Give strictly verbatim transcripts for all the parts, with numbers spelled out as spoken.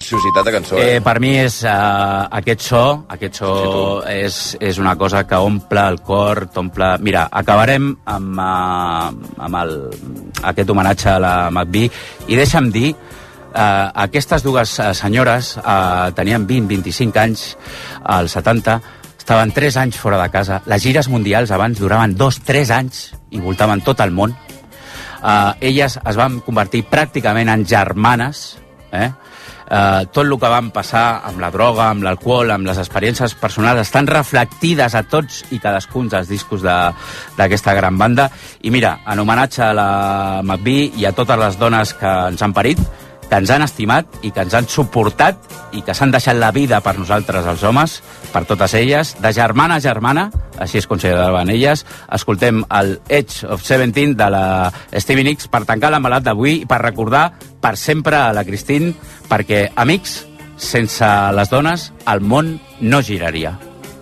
societat de cançó. Eh? Eh, per mi és uh, aquest so, aquest so sí, és, és una cosa que omple el cor, t'omple... Mira, acabarem amb, uh, amb el, aquest homenatge a la McVie i deixa'm dir, uh, aquestes dues uh, senyores uh, tenien vint, vint-i-cinc anys, als setanta, estaven tres anys fora de casa. Les gires mundials abans duraven dos, tres anys i voltaven tot el món. Uh, elles es van convertir pràcticament en germanes, eh? Uh, tot el que van passar amb la droga, amb l'alcohol, amb les experiències personals estan reflectides a tots i cadascun dels discos d'aquesta de, gran banda. I mira, en homenatge a la McVie i a totes les dones que ens han parit, que ens han estimat i que ens han suportat i que s'han deixat la vida per nosaltres, els homes, per totes elles, de germana a germana, així es consideraven elles. Escoltem el Edge of Seventeen de la Stevie Nicks per tancar l'embalat d'avui i per recordar per sempre a la Christine, perquè, amics, sense les dones el món no giraria.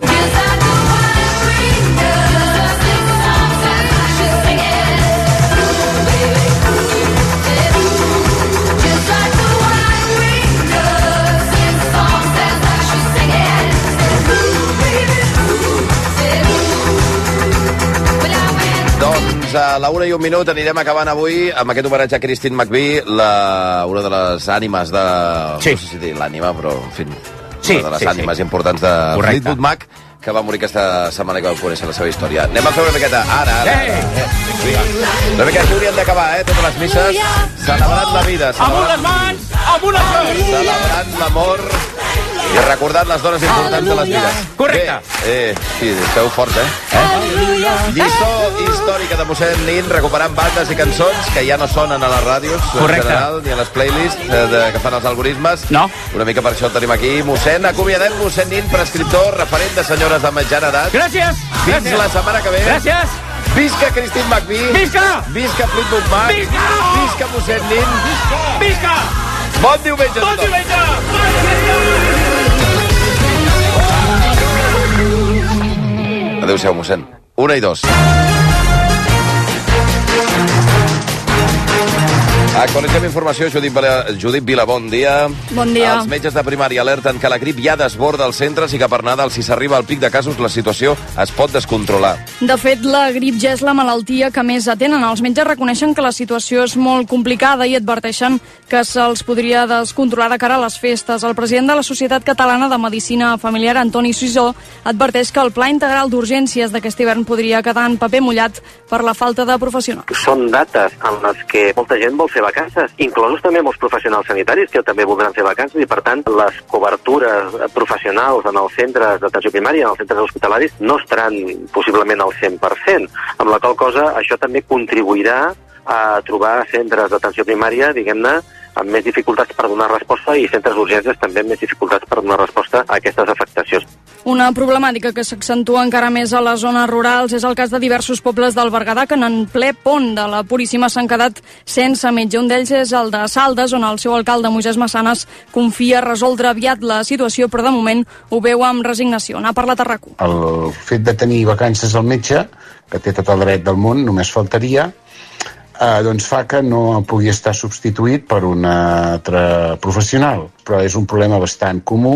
A la una i un minut anirem acabant avui amb aquest homenatge a Christine McVie, la, una de les ànimes de... Sí. No sé si dir l'ànima, però, en fi, sí, una de les sí, ànimes sí. importants de Correcte. Fleetwood Mac, que va morir aquesta setmana i que vam conèixer la seva història. Anem a fer una miqueta... Ara, ara, ara. Hey! Una miqueta, que hauríem d'acabar, eh? Totes les misses, celebrant la vida. Amb unes mans, amb unes mans! Celebrant l'amor i recordant les dones importants de les vides. Correcte. Bé, eh, sí, esteu forts, eh? eh? Lliçó històrica de mossèn Nin, recuperant bandes i cançons que ja no sonen a les ràdios, Correcte. en general, ni a les playlists eh, de, que fan els algoritmes. No. Una mica per això el tenim aquí. Mossèn, acomiadem mossèn Nin, prescriptor, referent de senyores de mitjana edat. Gràcies. Fins Gràcies. la setmana que ve. Gràcies. Visca Christine McVie. Visca. Visca Fleetwood Mac. Visca. Visca mossèn Nin. Visca. Bon diumenge. Bon diumenge. Bon diumenge. Adéu-siau, mossèn. Una i dos. Actualitzem informació. Judit Vila, Judit Vila, bon dia. Bon dia. Els metges de primària alerten que la grip ja desborda els centres i que per Nadal, si s'arriba al pic de casos, la situació es pot descontrolar. De fet, la grip ja és la malaltia que més atenen. Els metges reconeixen que la situació és molt complicada i adverteixen que se'ls podria descontrolar de cara a les festes. El president de la Societat Catalana de Medicina Familiar, Antoni Sisó, adverteix que el pla integral d'urgències d'aquest hivern podria quedar en paper mullat per la falta de professionals. Són dates en les que molta gent vol fer vacances, inclosos també molts professionals sanitaris que també voldran fer vacances i, per tant, les cobertures professionals en els centres d'atenció primària, en els centres hospitalaris, no estaran possiblement al cent per cent, amb la qual cosa això també contribuirà a trobar centres d'atenció primària, diguem-ne, amb més dificultats per donar resposta i centres d'urgències també amb més dificultats per donar resposta a aquestes afectacions. Una problemàtica que s'accentua encara més a les zones rurals és el cas de diversos pobles del Berguedà que en ple pont de la Puríssima s'han quedat sense metge. Un d'ells és el de Saldes, on el seu alcalde, Moisès Massanes, confia resoldre aviat la situació, però de moment ho veu amb resignació. N'ha parlat a RAC u. El fet de tenir vacances al metge, que té tot el dret del món, només faltaria, eh, doncs fa que no pugui estar substituït per un altre professional. Però és un problema bastant comú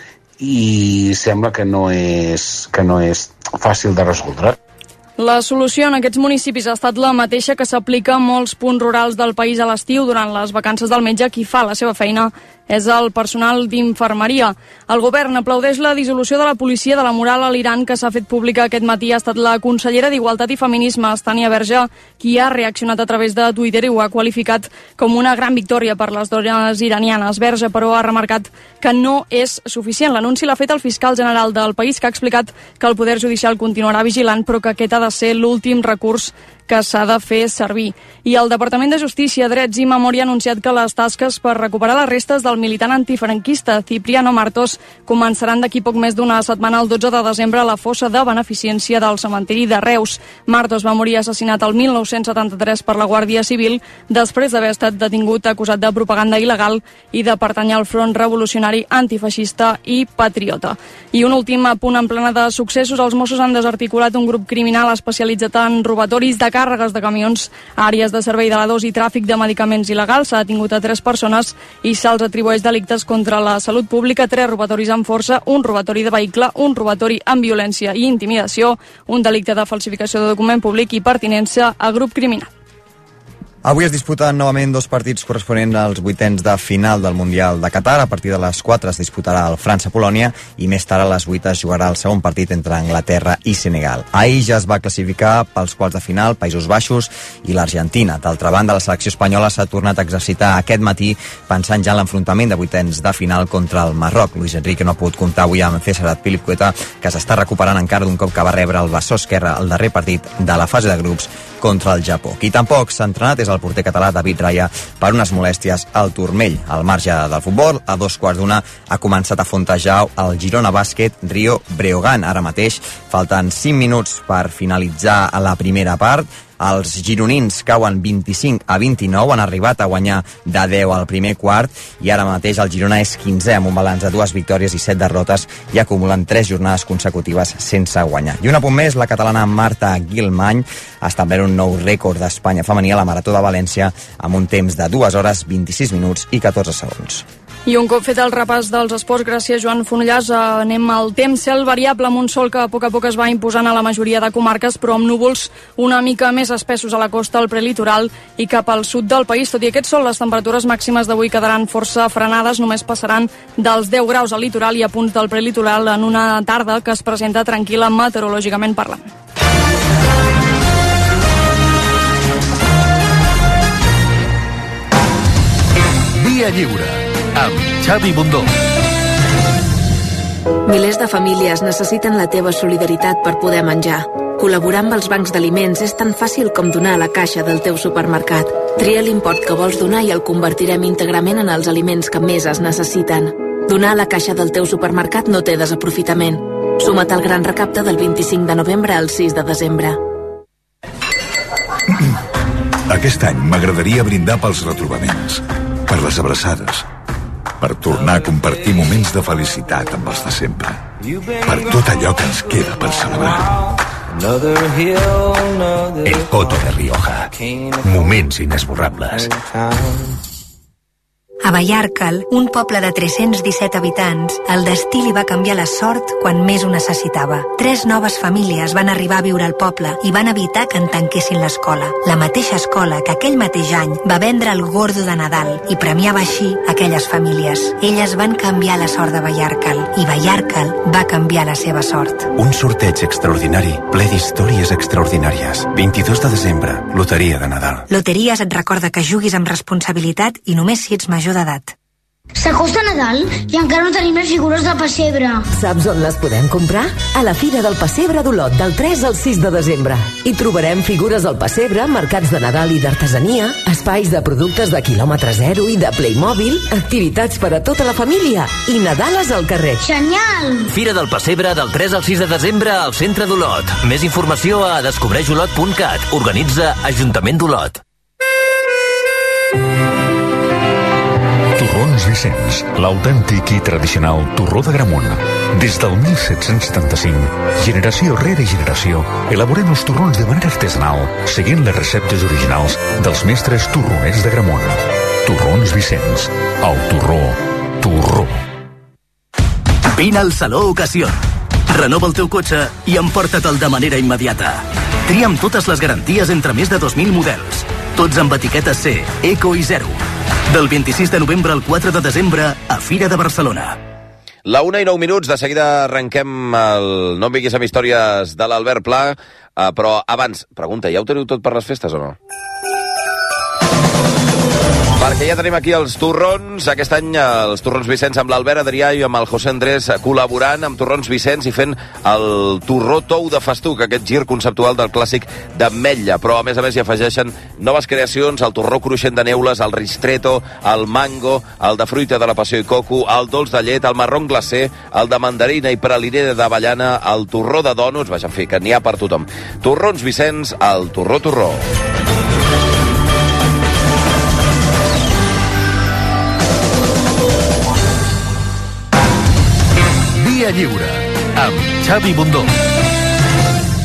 i sembla que no és, que no és fàcil de resoldre. La solució en aquests municipis ha estat la mateixa que s'aplica a molts punts rurals del país a l'estiu durant les vacances del metge. Qui fa la seva feina és el personal d'infermeria. El govern aplaudeix la dissolució de la policia de la moral a l'Iran que s'ha fet pública aquest matí. Ha estat la consellera d'Igualtat i Feminismes, Tània Verge, qui ha reaccionat a través de Twitter i ho ha qualificat com una gran victòria per les dones iranianes. Verge, però, ha remarcat que no és suficient. L'anunci l'ha fet el fiscal general del país, que ha explicat que el Poder Judicial continuarà vigilant, però que aquest ha de ser l'últim recurs que s'ha de fer servir. I el Departament de Justícia, Drets i Memòria ha anunciat que les tasques per recuperar les restes del militant antifranquista Cipriano Martos començaran d'aquí poc més d'una setmana, el dotze de desembre, a la fossa de beneficència del cementiri de Reus. Martos va morir assassinat el mil nou-cents setanta-tres per la Guàrdia Civil després d'haver estat detingut acusat de propaganda il·legal i de pertànyer al Front Revolucionari Antifeixista i Patriota. I un últim apunt en plena de successos. Els Mossos han desarticulat un grup criminal especialitzat en robatoris de sobrecàrregues de camions a àrees de servei de la dos i tràfic de medicaments il·legals. S'ha detingut a tres persones i se'ls atribueix delictes contra la salut pública, tres robatoris amb força, un robatori de vehicle, un robatori amb violència i intimidació, un delicte de falsificació de document públic i pertinença a grup criminal. Avui es disputen novament dos partits corresponents als vuitens de final del Mundial de Qatar. A partir de les quatre es disputarà el França-Polònia i més tard a les vuit es jugarà el segon partit entre Anglaterra i Senegal. Ahir ja es va classificar pels quarts de final Països Baixos i l'Argentina. D'altra banda, la selecció espanyola s'ha tornat a exercitar aquest matí pensant ja en l'enfrontament de vuitens de final contra el Marroc. Luis Enrique no ha pogut comptar avui amb César Azpilicueta, que s'està recuperant encara d'un cop que va rebre el bessó esquerre al darrer partit de la fase de grups contra el Japó. Qui tampoc s'ha entrenat és el porter català David Raya per unes molèsties al turmell. Al marge del futbol, a dos quarts d'una ha començat a fontejar el Girona Bàsquet Rio Breogán. Ara mateix falten cinc minuts per finalitzar la primera part. Els gironins cauen vint-i-cinc a vint-i-nou, han arribat a guanyar de deu al primer quart i ara mateix el Girona és quinzè amb un balanç de dues victòries i set derrotes i acumulen tres jornades consecutives sense guanyar. I un apunt més, la catalana Marta Guilmany ha establert un nou rècord d'Espanya femení a la Marató de València amb un temps de dues hores, vint-i-sis minuts i catorze segons. I un cop fet el repàs dels esports, gràcies Joan Fonollàs, anem al temps. Cel variable amb un sol que a poc a poc es va imposant a la majoria de comarques, però amb núvols una mica més espessos a la costa, al prelitoral i cap al sud del país. Tot i aquest sol, les temperatures màximes d'avui quedaran força frenades, només passaran dels deu graus al litoral i a punts del prelitoral en una tarda que es presenta tranquil·la meteorològicament parlant. Via Lliure amb Xavi Bundó. Milers de famílies necessiten la teva solidaritat per poder menjar. Col·laborar amb els bancs d'aliments és tan fàcil com donar a la caixa del teu supermercat. Tria l'import que vols donar i el convertirem íntegrament en els aliments que més es necessiten. Donar a la caixa del teu supermercat no té desaprofitament. Suma't al gran recapte del vint-i-cinc de novembre al sis de desembre. Aquest any m'agradaria brindar pels retrobaments, per les abraçades, per tornar a compartir moments de felicitat amb els de sempre, per tot allò que ens queda per celebrar. El Coto de Rioja. Moments inesborrables. A Vallarcal, un poble de tres-cents disset habitants, el destí li va canviar la sort quan més ho necessitava. Tres noves famílies van arribar a viure al poble i van evitar que en tanquessin l'escola. La mateixa escola que aquell mateix any va vendre el Gordo de Nadal i premiava així aquelles famílies. Elles van canviar la sort de Vallarcal i Vallarcal va canviar la seva sort. Un sorteig extraordinari, ple d'històries extraordinàries. vint-i-dos de desembre, Loteria de Nadal. Loteries et recorda que juguis amb responsabilitat i només si ets major d'edat. S'acosta Nadal i encara no tenim les figures de pessebre. Saps on les podem comprar? A la Fira del Pessebre d'Olot, del tres al sis de desembre. Hi trobarem figures del pessebre, mercats de Nadal i d'artesania, espais de productes de quilòmetre zero i de Playmobil, activitats per a tota la família i Nadales al carrer. Genial! Fira del Pessebre del tres al sis de desembre al centre d'Olot. Més informació a descobreix olot punt cat. Organitza Ajuntament d'Olot. Torrons Vicenç, l'autèntic i tradicional torró d'Agramunt. Des del mil set-cents setanta-cinc, generació rere generació, elaborem els torrons de manera artesanal, seguint les receptes originals dels mestres torroners d'Agramunt. Torrons Vicenç, el torró, torró. Vine al Saló Ocasió. Renova el teu cotxe i emporta-te'l de manera immediata. Tria amb totes les garanties entre més de dos mil models. Tots amb etiqueta C, Eco i Zero. Del vint-i-sis de novembre al quatre de desembre a Fira de Barcelona. La una i nou minuts, de seguida arrenquem el No em vinguis amb històries de l'Albert Pla, uh, però abans, pregunta, ja ho teniu tot per les festes o no? Perquè ja tenim aquí els torrons, aquest any els torrons Vicenç amb l'Albert Adrià i amb el José Andrés col·laborant amb torrons Vicenç i fent el torró tou de festuc, aquest gir conceptual del clàssic d'ametlla, però a més a més hi afegeixen noves creacions, el torró cruixent de neules, el ristretto, el mango, el de fruita de la passió i coco, el dolç de llet, el marrón glacé, el de mandarina i praliner d'avellana, el torró de dònuts, vaja, en fi, que n'hi ha per tothom. Torrons Vicenç, el torró torró. Via Lliure, amb Xavi Bundó.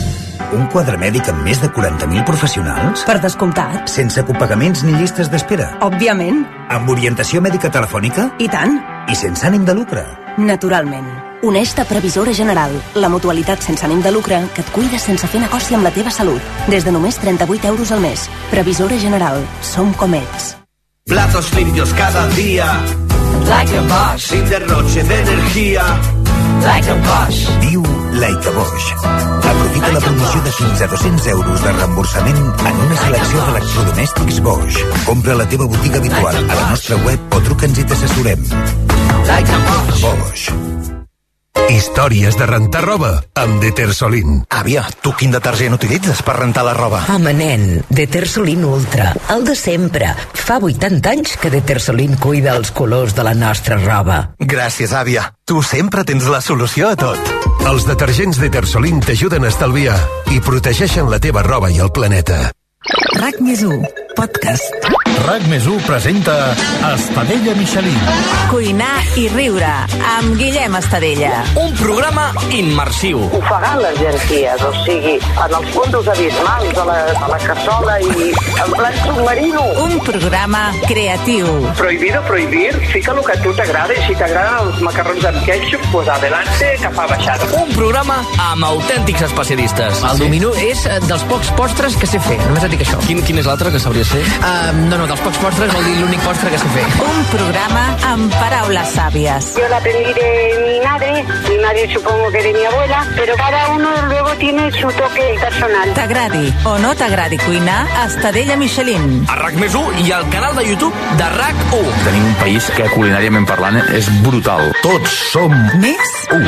Un quadre mèdic amb més de quaranta mil professionals? Per descomptat. Sense copagaments ni llistes d'espera? Òbviament. Amb orientació mèdica telefònica? I tant. I sense ànim de lucre? Naturalment. Uneix-te a Previsora General, la mutualitat sense ànim de lucre que et cuida sense fer negoci amb la teva salut. Des de només trenta-vuit euros al mes. Previsora General. Som com ets. Platos limpios cada día. Like a Bosch. Sin derroche de energía. Like a Bosch. Diu Like a Bosch. Aprofita la promoció de fins a dos-cents euros de reemborsament en una selecció d'electrodomèstics Bosch. Compra a la teva botiga habitual, a la nostra web o truca'ns i t'assessorem. Like a Bosch. Bosch. Històries de rentar roba amb Detersolin. Àvia, tu quin detergent utilitzes per rentar la roba? Home, nen, Detersolin Ultra, el de sempre. Fa vuitanta anys que Detersolin cuida els colors de la nostra roba. Gràcies, àvia. Tu sempre tens la solució a tot. Els detergents Detersolin t'ajuden a estalviar i protegeixen la teva roba i el planeta. RAC més u, podcast. RAC més u presenta Estadella Michelin. Cuinar i riure, amb Guillem Estadella. Un programa immersiu. Ofegar les jerarquies, o sigui, en els fondos abismals de la, de la cassola i en plan submarino. Un programa creatiu. Prohibido prohibir, fica el que a tu t'agrada i si t'agraden els macarrons amb ketchup, pues adelante, que fa baixada. Un programa amb autèntics especialistes. El dominó és dels pocs postres que sé fer, només et dic això. Quin, quin és l'altre que sabries fer? Uh, no, no, dels pocs postres vol dir l'únic postre que sé fer. Un programa amb paraules sàvies. Yo la aprendí de mi madre, mi madre supongo que de mi abuela, pero cada uno luego tiene su toque personal. T'agradi o no t'agradi cuinar, Estadella Michelin. A RAC més u i al canal de YouTube de RAC u. Tenim un país que culinàriament parlant és brutal. Tots som més u.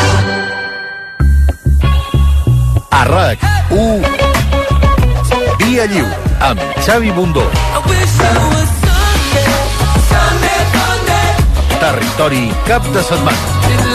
A RAC u Via Lliure amb Xavi Bundó. Territori cap de setmana.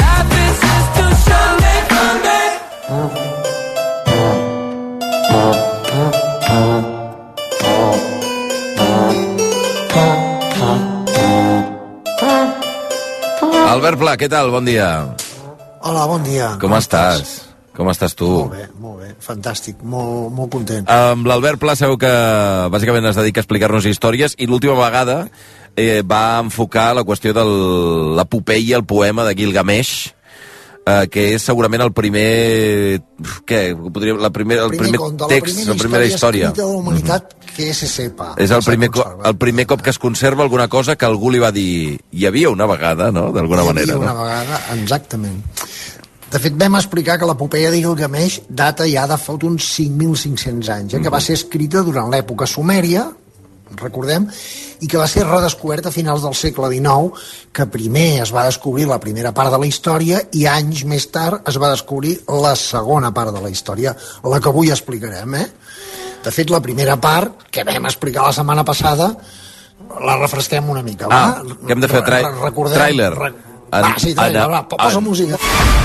Albert Pla, què tal? Bon dia. Hola, bon dia. Com, Com estàs? estàs? Com estàs tu? Molt bé, molt bé, fantàstic, molt, molt content. Amb l'Albert Pla sabeu que bàsicament es dedica a explicar-nos històries i l'última vegada eh, va enfocar la qüestió de l'epopeia, el poema de Gilgamesh, eh, que és segurament el primer... Què? Podria, la primer, el primer, primer text, la primera, la primera història escrita de la humanitat mm-hmm. que se sepa. És el primer, el primer cop que es conserva alguna cosa que algú li va dir... Hi havia una vegada, no?, d'alguna manera. Hi havia una no? vegada, exactament. De fet, vam explicar que l'epopeia de Gilgamesh data ja de fa uns cinc mil cinc-cents anys, eh, que va ser escrita durant l'època sumèria, recordem, i que va ser redescoberta a finals del segle dinou, que primer es va descobrir la primera part de la història i anys més tard es va descobrir la segona part de la història, la que avui explicarem. Eh? De fet, la primera part, que vam explicar la setmana passada, la refresquem una mica. Ah, va? que hem de fer tra Recordem, tràiler. Re va, sí, tràiler, va, posa música.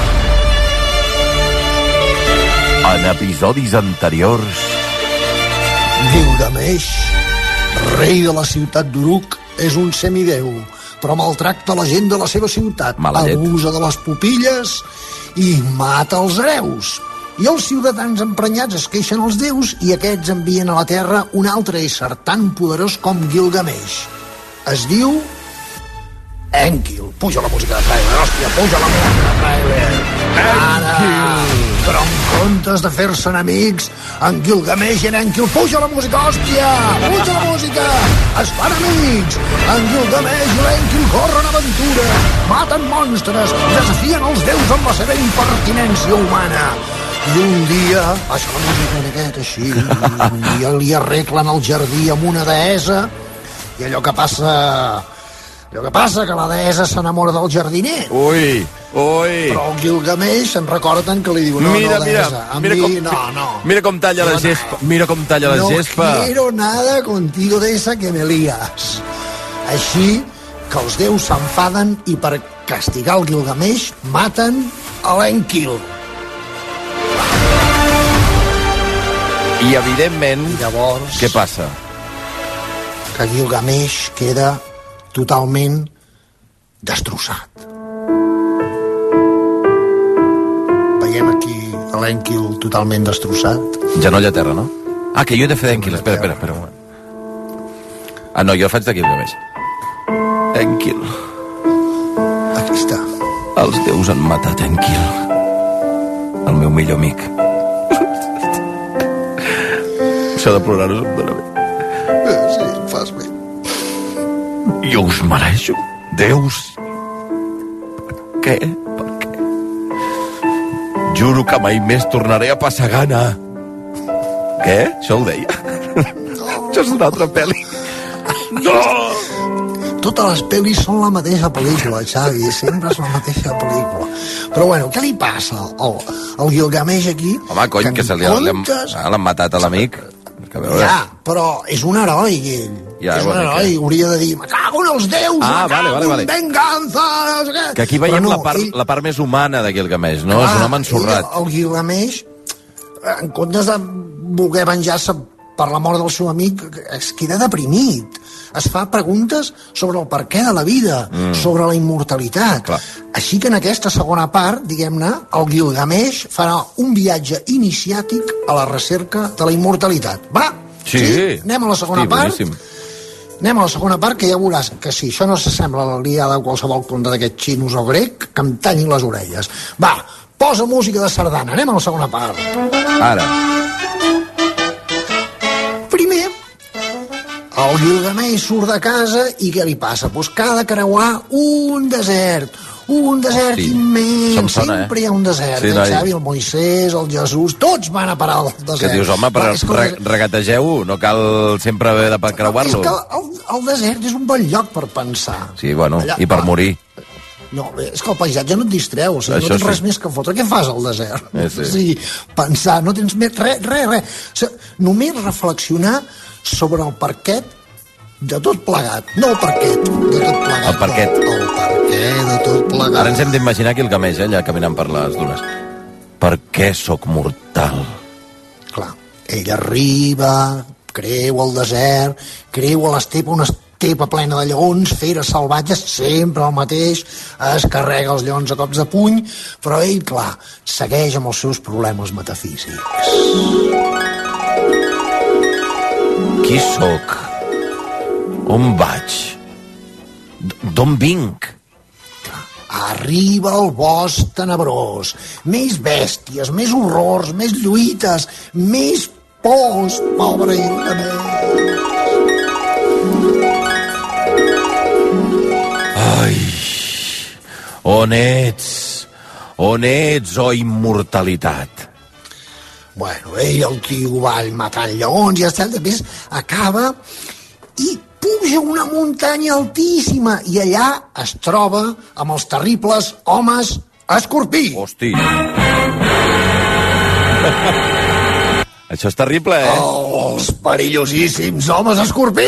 En episodis anteriors... Gilgamesh, rei de la ciutat d'Uruk, és un semideu, però maltracta la gent de la seva ciutat, abusa de les pupilles i mata els hereus. I els ciutadans emprenyats es queixen als déus i aquests envien a la terra un altre ésser tan poderós com Gilgamesh. Es diu... Enkill. Puja la música de trailer, hòstia, puja la música de trailer. Ara! Però en comptes de fer-se enemics, en Gilgamesh i en Enkill, puja la música, hòstia! Puja la música! Es fan amics! En Gilgamesh i l'Enkill corren aventura, maten monstres, desafien els déus amb la seva impertinència humana. I un dia, baixa la música en aquest així, un dia li arreglen el jardí amb una deessa, i allò que passa... Allò que passa que la deessa s'enamora del jardiner. Ui, ui. Però el Gilgamesh se'n recorden que li diu no, mira, no, deessa, mira, mira mi, com, no, no. Mira com talla la gespa, mira com talla la no gespa. No quiero nada contigo, deessa, que me lías. Així que els déus s'enfaden i per castigar el Gilgamesh maten a l'Enkill. I evidentment, I llavors, què passa? Que Gilgamesh queda totalment destrossat. Veiem aquí a l'Enquil totalment destrossat. Genoll a terra, no? Ah, que jo he de fer d'Enquil. Espera, espera, espera un moment. Ah, no, jo faig d'aquí el més. Enquil. Aquí està. Els déus han matat Enquil. El meu millor amic. Això de plorar no se'm dóna bé. Sí, em fas bé. Jo us mereixo. Déus. Per què? Per què? Juro que mai més tornaré a passar gana. Què? Això ho deia? Això és una altra pel·li. No! Totes les pel·lis són la mateixa pel·lícula, Xavi, sempre és la mateixa pel·lícula. Però bueno, què li passa al, al Gilgamesh aquí? Home, cony, que, que se li comptes... l'han matat a l'amic. Ja, però és un heroi, ell. Ja, és un heroi, que... hauria de dir, me cago en els déus, ah, me vale, cago vale, vale. en venganza, no sé què. Que aquí veiem no, la, part, ell... la part més humana de Gilgamesh, no? Clar, és un home ensorrat. Ell, el Gilgamesh, en comptes de voler venjar-se per la mort del seu amic, es queda deprimit. Es fa preguntes sobre el perquè de la vida, mm. sobre la immortalitat. Clar. Així que en aquesta segona part, diguem-ne, el Gilgamesh farà un viatge iniciàtic a la recerca de la immortalitat. Va? Sí. sí? Anem a la segona Hosti, part? boníssim. Anem a la segona part, que ja veuràs que sí, això no s'assembla a la liada de qualsevol conte d'aquest xinos o grec, que em tanyin les orelles. Va, posa música de sardana. Anem a la segona part. Ara. Primer, el Gilgamesh surt de casa i què li passa? Pues que ha de creuar un desert, un desert Hosti, immens, sona, sempre eh? Hi ha un desert, sí, el Xavi, el Moisès, el Jesús, tots van a parar al desert. Que dius, home, però re regategeu, no cal sempre haver de creuar-lo. És que el, el desert és un bon lloc per pensar. Sí, bueno, allà, i per ah, morir. No, és que el paisatge no et distreu, o sigui, Això no tens sí. res més que fotre. Què fas al desert? Eh, sí. O sigui, pensar, no tens més res, res, res. O sigui, només reflexionar sobre el parquet de tot plegat. No el parquet, de tot plegat. El parquet. El, el parquet de tot plegat. Ara ens hem d'imaginar que el Gilgamesh, eh, allà caminant per les dunes. Per què sóc mortal? Clar, ell arriba, creu el desert, creu a l'estepa una estepa plena de lleons, feres salvatges, sempre el mateix, es carrega els lleons a cops de puny, però ell, clar, segueix amb els seus problemes metafísics. Qui sóc? On vaig? D'on vinc? Arriba el bosc tenebrós, més bèsties, més horrors, més lluites, més pors, pobre Gilgamesh. Ai, on ets? On ets, oh immortalitat? Bueno, ell, el tio, va matant lleons i està, després acaba i puja una muntanya altíssima i allà es troba amb els terribles homes escorpí. Hosti. Això és terrible, eh? Oh, els perillosíssims homes escorpí!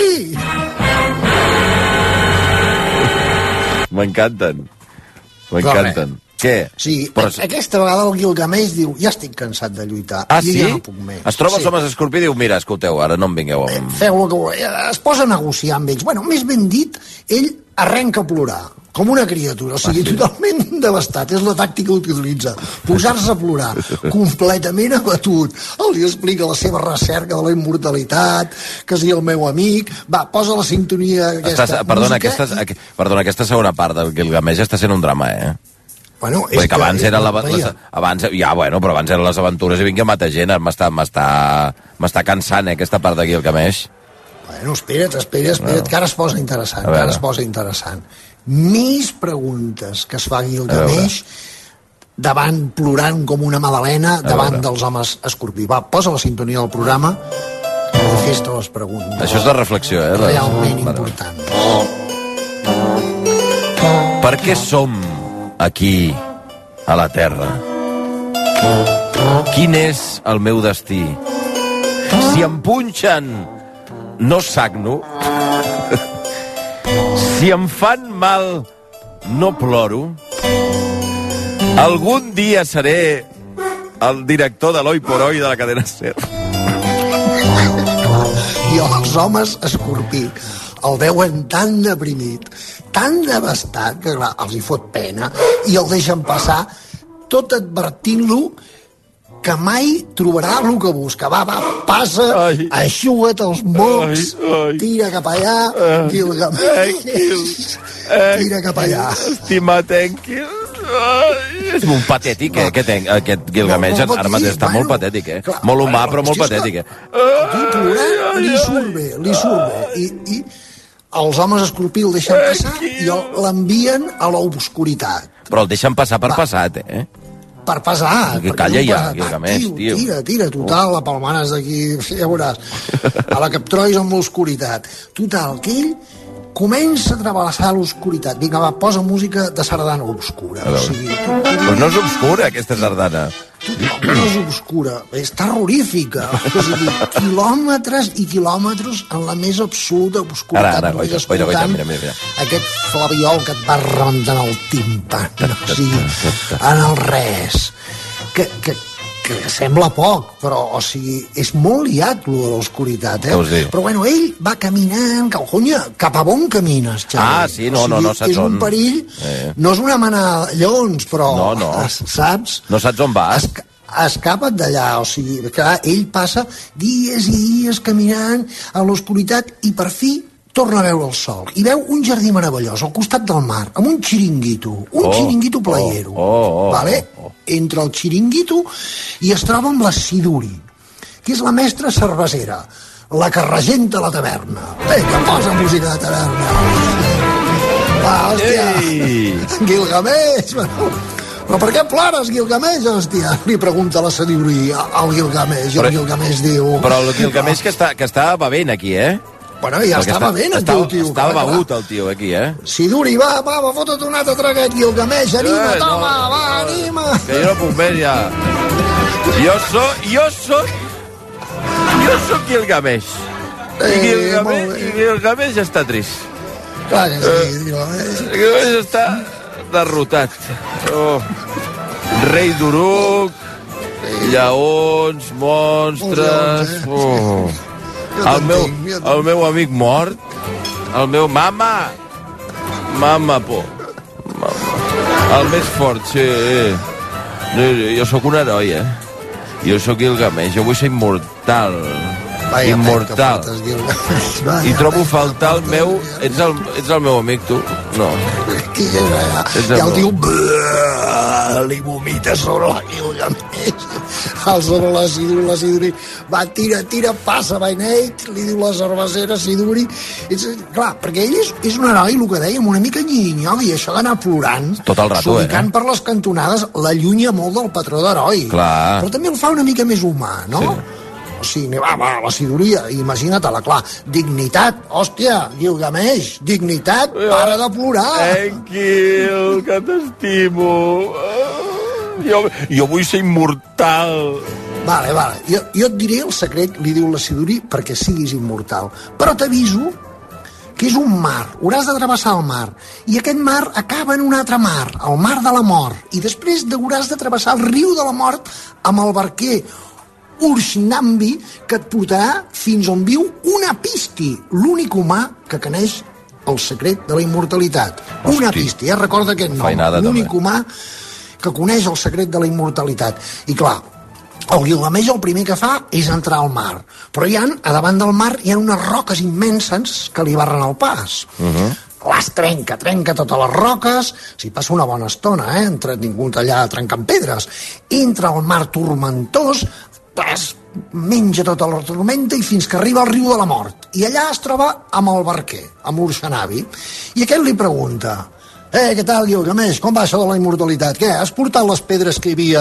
M'encanten. M'encanten. Què? Sí, Però... aquesta vegada el Gilgamesh diu, ja estic cansat de lluitar. Ah, sí? Ja no puc més. Es troba sí. els homes escorpí i diu, mira, escolteu, ara no em vingueu amb... Feu el que voleu. Es posa a negociar amb ells. Bueno, més ben dit, ell arrenca a plorar, com una criatura, o sigui, ah, sí? totalment devastat. És la tàctica que utilitza. Posar-se a plorar, completament abatut. Els explica la seva recerca de la immortalitat, que sigui el meu amic. Va, posa la sintonia aquesta Estàs, perdona, música. Aquesta, i... perdona, aquesta segona part del Gilgamesh està sent un drama, eh? Bueno, és que, que abans eren la, les, ja. abans, ja, bueno, però abans eren les aventures i vinga a matar gent, m'està cansant, eh, aquesta part de Gilgamesh. Bueno, espera't, espera't, espera't, no. que ara es posa interessant, que ara es posa interessant. Més preguntes que es fa Gilgamesh davant, plorant com una magdalena, davant dels homes escorpí. Va, posa la sintonia del programa i fes-te les preguntes. Això és la reflexió, eh? Realment important. Per què som aquí, a la Terra? Quin és el meu destí? Si em punxen, no sagno. Si em fan mal, no ploro. Algun dia seré el director de l'Oi por Oi de la cadena SER. I els homes escorpí el veuen tan deprimit, tan devastat, que clar, els hi fot pena i el deixen passar, tot advertint-lo que mai trobarà el que busca. Va, va, passa, ai. Eixuga't els mocs, ai, ai. Tira cap allà, Gilgamesh, tira cap allà. Estimat Enkil. És molt patètic, eh, aquest, aquest Gilgamesh. No, ara mateix està molt patètic, eh? Clar, molt humà, però molt patètic, eh? Li surt bé, li surt bé. I, i els homes escorpí el deixen passar i l'envien a l'obscuritat. Però el deixen passar per passat, eh? Per passar. Que calla ja, Gilgamesh, tio. Tira, tira, total, la palmana és d'aquí, ja veuràs. A la que et trois amb l'oscuritat. Total, que ell comença a travessar l'oscuritat. Vinga, va, posa música de sardana obscura. O sigui, tu, tu... Però no és obscura, aquesta sardana. No, no és obscura, és terrorífica. O sigui, quilòmetres i quilòmetres en la més absoluta obscuritat. Ara, ara, oita, oita, oita, mira, mira, mira. Aquest flabiol que et va rebentant el timpan, no? O sigui, en el res. Que, que, que sembla poc, però, o sigui, és molt liat, lo de l'oscuritat, eh? Però, bueno, ell va caminant, calconya, cap a on camines, Xavi? Ah, sí, no, o sigui, no, no saps on. És un perill, eh. No és una manada de lleons, però, no, no. saps? No saps on vas? Es, escapa't d'allà, o sigui, clar, ell passa dies i dies caminant a l'oscuritat i per fi torna a veure el sol i veu un jardí meravellós al costat del mar, amb un xiringuito, un oh, xiringuito playero, oh, oh, oh, vale? Oh, oh. Entra el xiringuito i es troba amb la Siduri, que és la mestra cervesera, la que regenta la taverna. Vinga, posa música de taverna. Va, hòstia, Ei. Gilgamesh, però per què plores, Gilgamesh, hòstia? Li pregunta la Siduri al Gilgamesh, i el Gilgamesh diu... Però el Gilgamesh que està, que està bevent aquí, eh? Bueno, ja Perquè estava ben, el teu tio. Estava clar, begut, el tio, aquí, eh? Siduri, va, va, va, fota't un altre traguet, Gilgamesh, anima, eh, toma, no, va, anima. Que jo no puc més, ja. Jo soc, jo soc, jo soc Gilgamesh. I Eh, Gilgamesh, i Gilgamesh està trist. Clar que sí, Gilgamesh. Gilgamesh està derrotat. Oh. Rei d'Uruk, lleons, monstres... Oh. El meu, el meu amic mort, el meu mama, mama por, mama. El més fort, sí. Jo sóc un heroi, eh? Jo sóc Gilgamesh, jo vull ser immortal. Vaya immortal. Fotes, I trobo a faltar el meu... Ets el, ets el meu amic, tu? No. Qui és allà? I el tio... Li vomita sobre la Gilgamesh. El sobre la Siduri, la Siduri va, tira, tira, passa, Bainet, li diu la cervesera Siduri. És, clar, perquè ell és, és un heroi, el que dèiem, una mica nyinyoc, i això d'anar plorant, tot el rato, suplicant eh? per les cantonades, l'allunya molt del patró d'heroi. Clar. Però també el fa una mica més humà, no? Sí. O sigui, va, va, la Siduria, imagina't-la, clar, dignitat, hòstia, Gilgamesh, dignitat, para de plorar. Tranquil, que t'estimo. Jo, jo vull ser immortal. Vale, vale, jo, jo et diré el secret, li diu la Siduri, perquè siguis immortal. Però t'aviso que és un mar, hauràs de travessar el mar, i aquest mar acaba en un altre mar, el mar de la mort, i després hauràs de travessar el riu de la mort amb el barquer Urshnambi, que et portarà fins on viu una Pisti, l'únic humà que coneix el secret de la immortalitat. Hosti. Una Pisti, eh? Recorda aquest nom. L'únic humà que coneix el secret de la immortalitat. I clar, el Gilgamesh el primer que fa és entrar al mar. Però hi ha, a davant del mar, hi ha unes roques immenses que li barren el pas. Uh-huh. Les trenca, trenca totes les roques, s'hi passa una bona estona, eh? Entretingut allà trencant pedres. Entra al mar turmentós, es menja tota la tormenta i fins que arriba al riu de la mort. I allà es troba amb el barquer, amb Urshanabi. I aquest li pregunta: Eh, què tal, Gilgamesh? Com va això de la immortalitat? Què, has portat les pedres que hi havia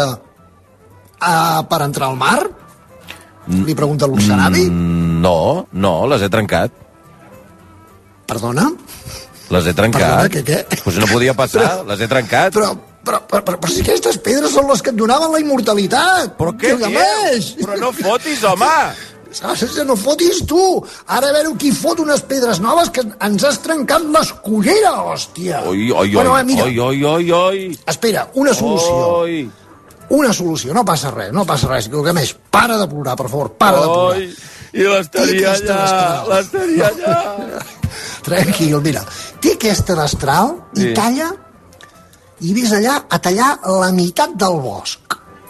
uh, per entrar al mar? Li pregunta l'Urshanabi. Mm, no, no, les he trencat. Perdona? Les he trencat. Perdona, què, què? Pues no podia passar, però, les he trencat. Però, però, però, però, però si aquestes pedres són les que et donaven la immortalitat. Però què dius? Però no fotis, home! Saps, no fotis tu! Ara a veure qui fot unes pedres noves que ens has trencat l'escullera, hòstia! Oi, oi, bueno, oi, mira, oi, oi, oi, oi! Espera, una solució. Oi. Una solució, no passa res, no passa res. Gilgamesh, para de plorar, per favor, para de plorar. Oi, i l'estaria allà, l'estaria allà. Tranquil, mira, té aquesta destral i sí. Talla, i ves allà a tallar la meitat del bosc.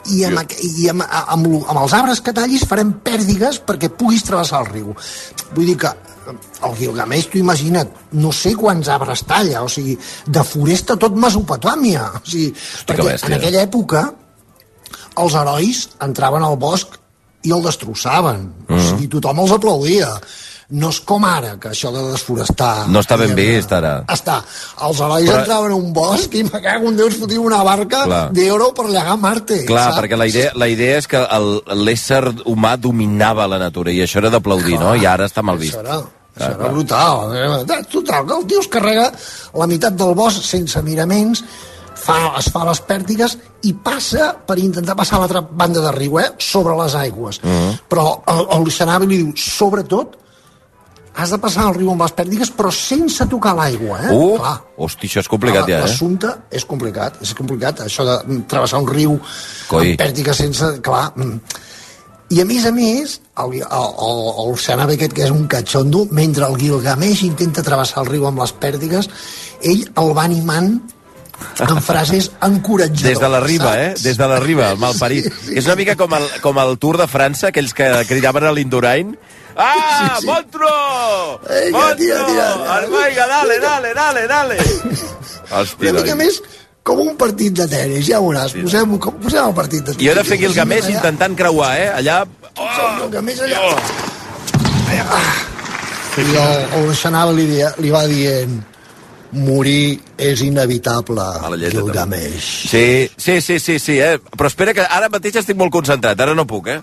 i, amb, i amb, amb, amb els arbres que tallis farem pèrdues perquè puguis travessar el riu. Vull dir que el Gilgamesh, tu imagina't, no sé quants arbres talla, o sigui, deforesta tot Mesopotàmia. O sigui, perquè en aquella època els herois entraven al bosc i el destrossaven. Mm. O sigui, tothom els aplaudia. No és com ara, que això de desforestar... No està ben vist, ara. Està. Els herois Però... entraven a un bosc i me cago en Déu, es fotia una barca d'oro per llegar a Marte. Clar, saps? perquè la idea, la idea és que l'ésser humà dominava la natura i això era d'aplaudir, no? I ara està mal vist. Això era, això era brutal. Total, que el tio es carrega la meitat del bosc sense miraments, fa, es fa les pèrdues i passa per intentar passar a l'altra banda de riu, eh? Sobre les aigües. Mm-hmm. Però el, el Xanabi li diu, sobretot, has de passar el riu amb les pèrdues, però sense tocar l'aigua, eh? Uh, Clar. Hosti, això és complicat, ja, eh? L'assumpte és complicat, és complicat, això de travessar un riu Coi. amb pèrdues sense... Clar. I a més a més, el, el, el, el Xanabi aquest, que és un catxondo, mentre el Gilgamesh intenta travessar el riu amb les pèrdues, ell el va animant amb frases encoratjadores. Des de la riba, eh? Des de la riba, el malparit. Sí, sí, és una mica com el, com el Tour de França, aquells que cridaven a l'Indurain. ¡Ah! Sí, sí. ¡Montro! Venga, ¡Montro! Tira, tira, Venga, dale, dale, dale, dale! Hòstia, una mica més com un partit de tenis, ja veuràs. Posem, posem el partit de tenis. I he de fer Gilgamesh intentant creuar, eh? Allà... Oh! Gilgamesh allà... Oh! Ah. I el, el Xanabi li, li va dient... Morir és inevitable, Gilgamesh. Sí, sí, sí, sí, sí, eh? Però espera, que ara mateix estic molt concentrat, ara no puc, eh?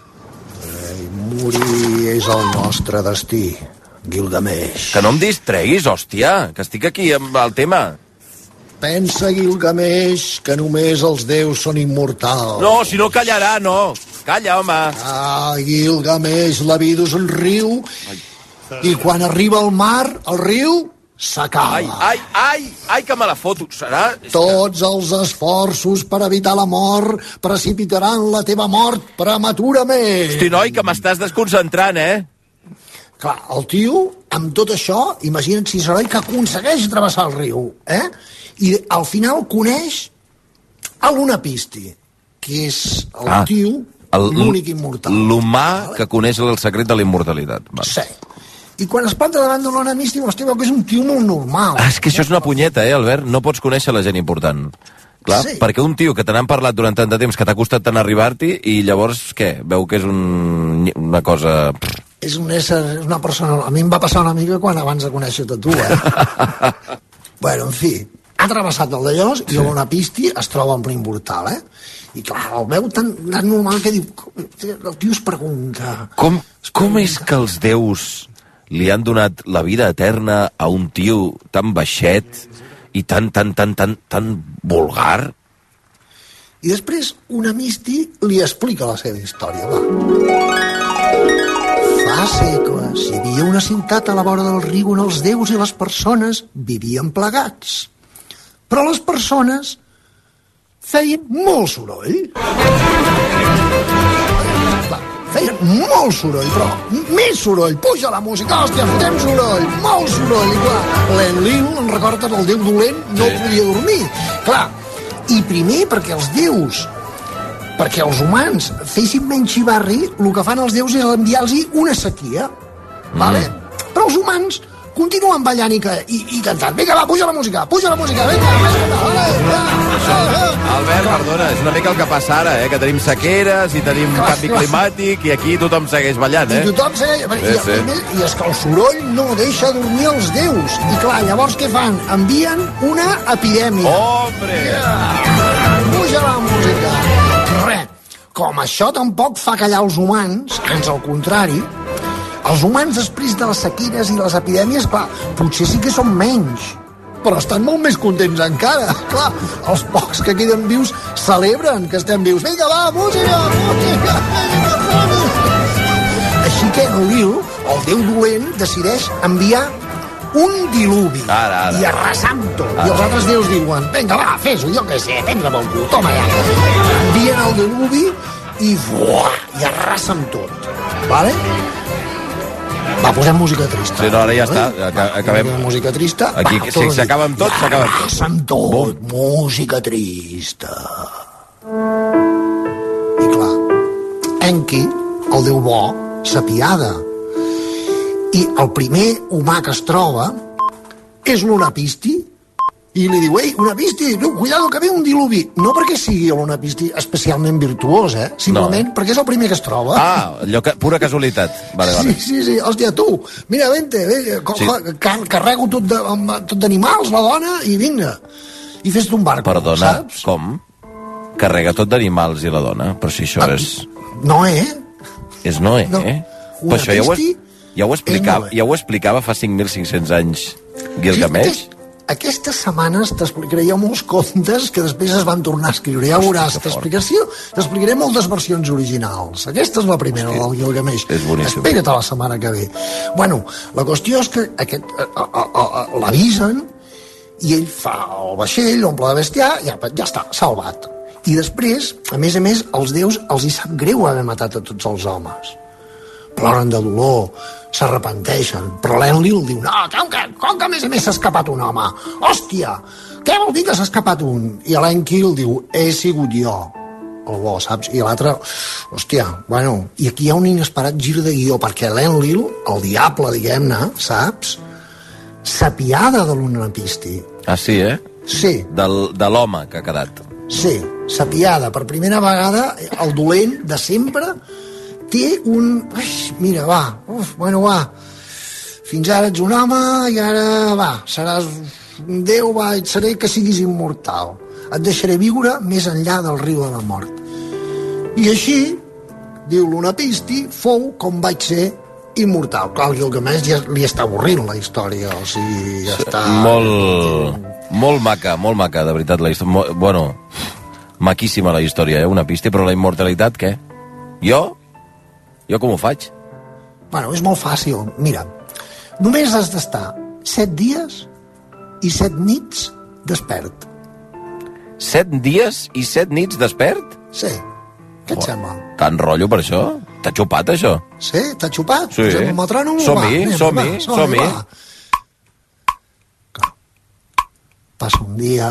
Morir és el nostre destí, Gilgamesh. Que no em distreguis, hòstia, que estic aquí amb el tema. Pensa, Gilgamesh, que només els déus són immortals. No, si no callarà, no. Calla, home. Ah, Gilgamesh, la vida és un riu, ai. I quan arriba al mar, el riu s'acaba. Ai, ai, ai, ai, que me la foto, serà? Tots els esforços per evitar la mort precipitaran la teva mort prematurament. Hosti, noi, que m'estàs desconcentrant, eh? Clar, el tio, amb tot això, imagina't si és heroi que aconsegueix travessar el riu, eh? I al final coneix a l'Unapisti, que és el ah, tio, l'únic immortal. L'humà vale? Que coneix el secret de la immortalitat. Vale. Sí. I quan es planta davant de l'Unapisti, hòstia, veu que és un tio molt normal. Ah, és que això és una punyeta, eh, Albert? No pots conèixer la gent important. Clar, sí. Perquè un tio que te n'han parlat durant tant de temps, que t'ha costat tant arribar-t'hi, i llavors, què? Veu que és un... una cosa... És un ésser, és una persona... A mi em va passar una mica quan abans de conèixer-te tu, eh? Bueno, en fi, ha travessat el d'allòs i sí. L'Unapisti es troba en ple immortal, eh? I clar, el veu tan, tan normal que diu... El tio es pregunta... Com, es com pregunta, és que els déus li han donat la vida eterna a un tio tan baixet i tan, tan, tan, tan, tan vulgar? I després Unapisti li explica la seva història, va. Fa segles hi havia una ciutat a la vora del riu on els déus i les persones vivien plegats. Però les persones feien molt soroll. Feien molt soroll, però més soroll. Puja la música, hòstia, fotem soroll, molt soroll. I clar, l'Enlil, en recordes, el déu dolent, no sí. Podia dormir. Clar, i primer perquè els déus, perquè els humans fessin menys xivarri, el que fan els déus és enviar-los una sequia. Mm. Vale? Però els humans continuen ballant i, i, i cantant. Vinga, va, puja la música, puja la música, vinga, vinga, vinga, vinga. Albert, perdona, és una mica el que passa ara, eh? Que tenim sequeres i tenim clar, canvi clar. climàtic i aquí tothom segueix ballant, eh? I tothom segueix... Sí, I, sí. I és que el soroll no deixa dormir els déus. I clar, llavors què fan? Envien una epidèmia. Hombre! Yeah. Puja la música. Res. Com això tampoc fa callar els humans, ans al contrari, els humans, després de les sequeres i les epidèmies, clar, potser sí que són menys, però estan molt més contents encara. Clar, els pocs que queden vius celebren que estem vius. Vinga, va, música, música, música, música. Així que Enlil, el déu dolent, decideix enviar un diluvi ara, ara. i arrasar amb tot. Ara. I els altres déus diuen, vinga, va, fes-ho, jo què sé, prendre pel cul, toma ja. Envien el diluvi i, buah, i arrasa amb tot. Vale? Va, posem música trista. Sí, no, ara ja està, acabem. Música trista. Aquí, va, si s'acaba amb tot, s'acaba amb tot. Amb tot, música trista. Enki, el déu bo, s'apiada. I el primer humà que es troba és l'Unapisti, i li diu, ei, Unapisti, no, cuidado que ve un diluvi. No perquè sigui l'Unapisti especialment virtuós, eh? Simplement no. perquè és el primer que es troba. Ah, allò que, pura casualitat. Vale, vale. Sí, sí, sí, hòstia, tu, mira, vente, ve, sí. car carrego tot d'animals, la dona, i vinga. I fes-te un barco, Perdona, saps? com? Carrega tot d'animals i la dona? Però si això ah, és... Noé. És Noé, no. eh? Però això ja ho, es, ja, ho explicava, ja ho explicava fa cinc mil cinc-cents anys Gilgamesh. Sí, aquestes setmanes t'explicaré jo molts contes que després es van tornar a escriure. Ja veuràs, t'explicaré moltes versions originals. Aquesta és la primera, la del Gilgamesh. És boníssim. Espera't a la setmana que ve. Bueno, la qüestió és que aquest l'avisen i ell fa el vaixell, omple de bestiar, ja, ja està, salvat. I després, a més a més, els déus els hi sap greu haver matat a tots els homes. Ploren de dolor, s'arrepenteixen, però l'Enlil diu, no, com que, com que a més a més s'ha escapat un home? Hòstia, què vol dir que s'ha escapat un? I l'Enlil diu, he sigut jo, el bo, saps? I l'altre, hòstia, bueno, i aquí hi ha un inesperat gir de guió, perquè l'Enlil, el diable, diguem-ne, saps? S'apiada de l'Unapisti. Ah, sí, eh? Sí. Del, de l'home que ha quedat. Sí, s'apiada. Per primera vegada, el dolent de sempre té un... Ui, mira, va, uf, bueno, va. Fins ara ets un home i ara, va, seràs un déu, va, et seré que siguis immortal. Et deixaré viure més enllà del riu de la mort. I així, diu l'Unapisti, fou com vaig ser immortal. Clar, el Gilgamesh ja li està avorrint la història, o sigui, ja està... Molt... Molt maca, molt maca, de veritat, la història. Mo... Bueno, maquíssima la història, eh? Unapisti, però la immortalitat, què? Jo? Jo com ho faig? Bueno, és molt fàcil. Mira, només has d'estar set dies i set nits despert. Set dies i set nits despert? Sí. Què et sembla? Tant rotllo per això? T'ha xupat, això? Sí? T'ha xupat? Sí. Posem un metrònom? Som-hi, som-hi, som-hi. Passa un dia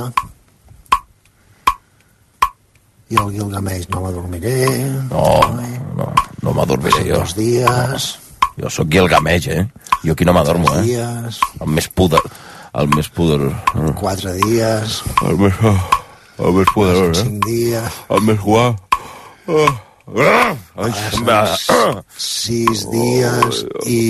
i el Gilgamesh no m'adormiré. No, no, no m'adormiré jo. Dos dies. Jo sóc Gilgamesh, eh? Jo aquí no m'adormo, eh? Dies. El més poder... El més poder... Quatre dies. El més... El més poderós, eh? Cinc dies. El més guap. Oh. Ai, sis dies i...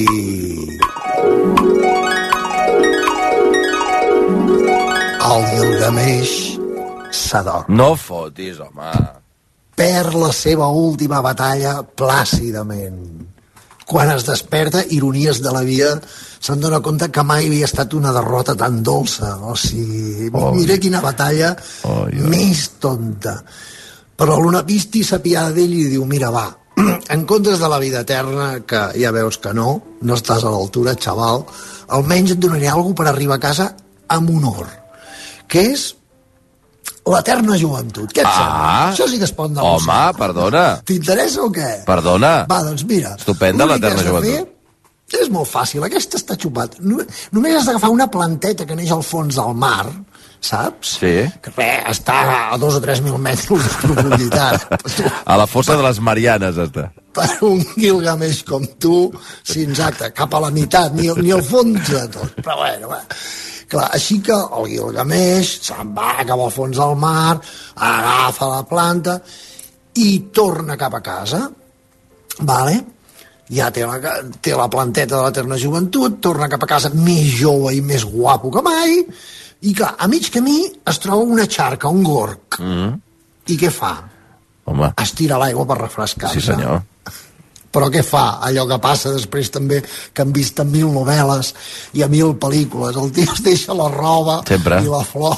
El Gilgamesh s'adorm. No fotis, home. Perd la seva última batalla plàcidament. Quan es desperta, ironies de la vida, se'n dona compte que mai havia estat una derrota tan dolça. O sigui, oh. Mira quina batalla oh, més tonta. Però l'Unapisti s'apiada d'ell i diu, mira, va, en comptes de la vida eterna, que ja veus que no, no estàs a l'altura, xaval, almenys et donaré alguna per arribar a casa amb honor, que és l'eterna joventut. Què et ah, sembla? Això sí que es pot negociar. Home, perdona. T'interessa o què? Perdona. Va, doncs mira. Estupenda l'eterna joventut. Fer, és molt fàcil, aquesta està xupat. Només has d'agafar una planteta que neix al fons del mar, saps? Sí. Que res, està a dos o tres mil metres de profunditat. A la fossa de les Marianes està. Per un Gilgamesh com tu, sí, exacte, cap a la meitat, ni, ni al fons de tot. Però bueno, va. Clar, així que el Gilgamesh se'n va cap al fons del mar, agafa la planta i torna cap a casa. Vale? Ja té la, té la planteta de l'eterna joventut, torna cap a casa més jove i més guapo que mai, i clar, a mig camí es troba una xarca, un gorg. Mm. I què fa? Home. Es tira l'aigua per refrescar-se. Sí, senyor. Però què fa? Allò que passa després també, que han vist en mil novel·les i a mil pel·lícules. El tio es deixa la roba Sempre. I la flor.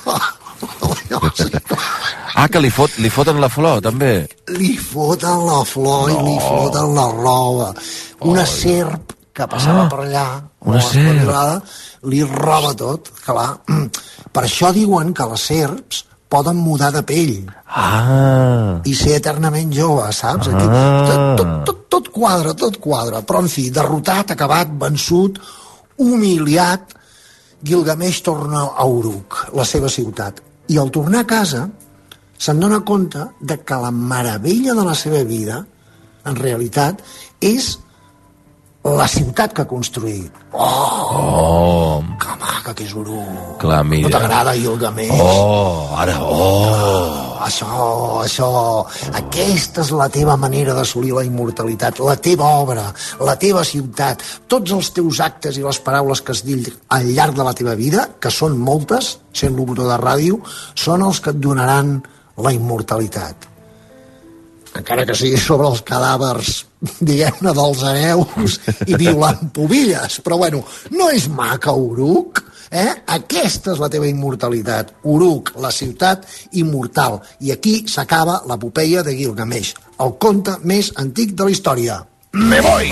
Ah, que li, fot, li foten la flor, també. Li foten la flor no. I li foten la roba. Una oh, serp que passava ah, per allà, una serp. Li roba tot, clar. Per això diuen que les serps poden mudar de pell ah. i ser eternament jove, saps? Aquí, tot, tot, tot, tot quadra, tot quadra. Però, en fi, derrotat, acabat, vençut, humiliat, Gilgamesh torna a Uruk, la seva ciutat. I al tornar a casa se'n dona compte de que la meravella de la seva vida en realitat, és la ciutat que ha construït. Oh, oh. Que maca que és Uruk. Clar, mira. No t'agrada Gilgamesh? Oh, ara, oh. Això, això, aquesta és la teva manera d'assolir la immortalitat, la teva obra, la teva ciutat, tots els teus actes i les paraules que has dit al llarg de la teva vida, que són moltes, sent locutor de ràdio, són els que et donaran la immortalitat. Encara que sigui sobre els cadàvers, diguem-ne, dels hereus i violant pobilles. Però, bueno, no és maca Uruk? Eh? Aquesta és la teva immortalitat. Uruk, la ciutat immortal. I aquí s'acaba l'epopeia de Gilgamesh, el conte més antic de la història. Me voy!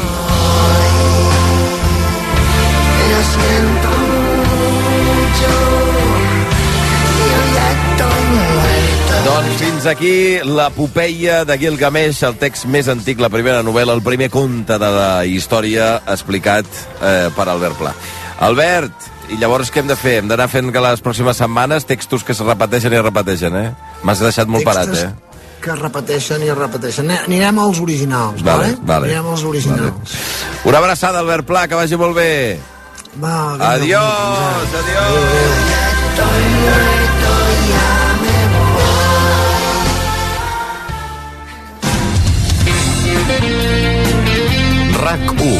Lo siento mucho, yo ya estoy muerto. Doncs fins aquí l'epopeia de Gilgamesh, el text més antic, la primera novel·la, el primer conte de la història explicat eh, per Albert Pla. Albert, i llavors què hem de fer? Hem d'anar fent que les pròximes setmanes textos que es repeteixen i es repeteixen, eh? M'has deixat molt parat, eh? Que es repeteixen i es repeteixen. Anirem als originals, vale? Vale. Anirem als originals. Vale. Una abraçada, Albert Pla, que vagi molt bé. Va, adiós, adiós. RAC u.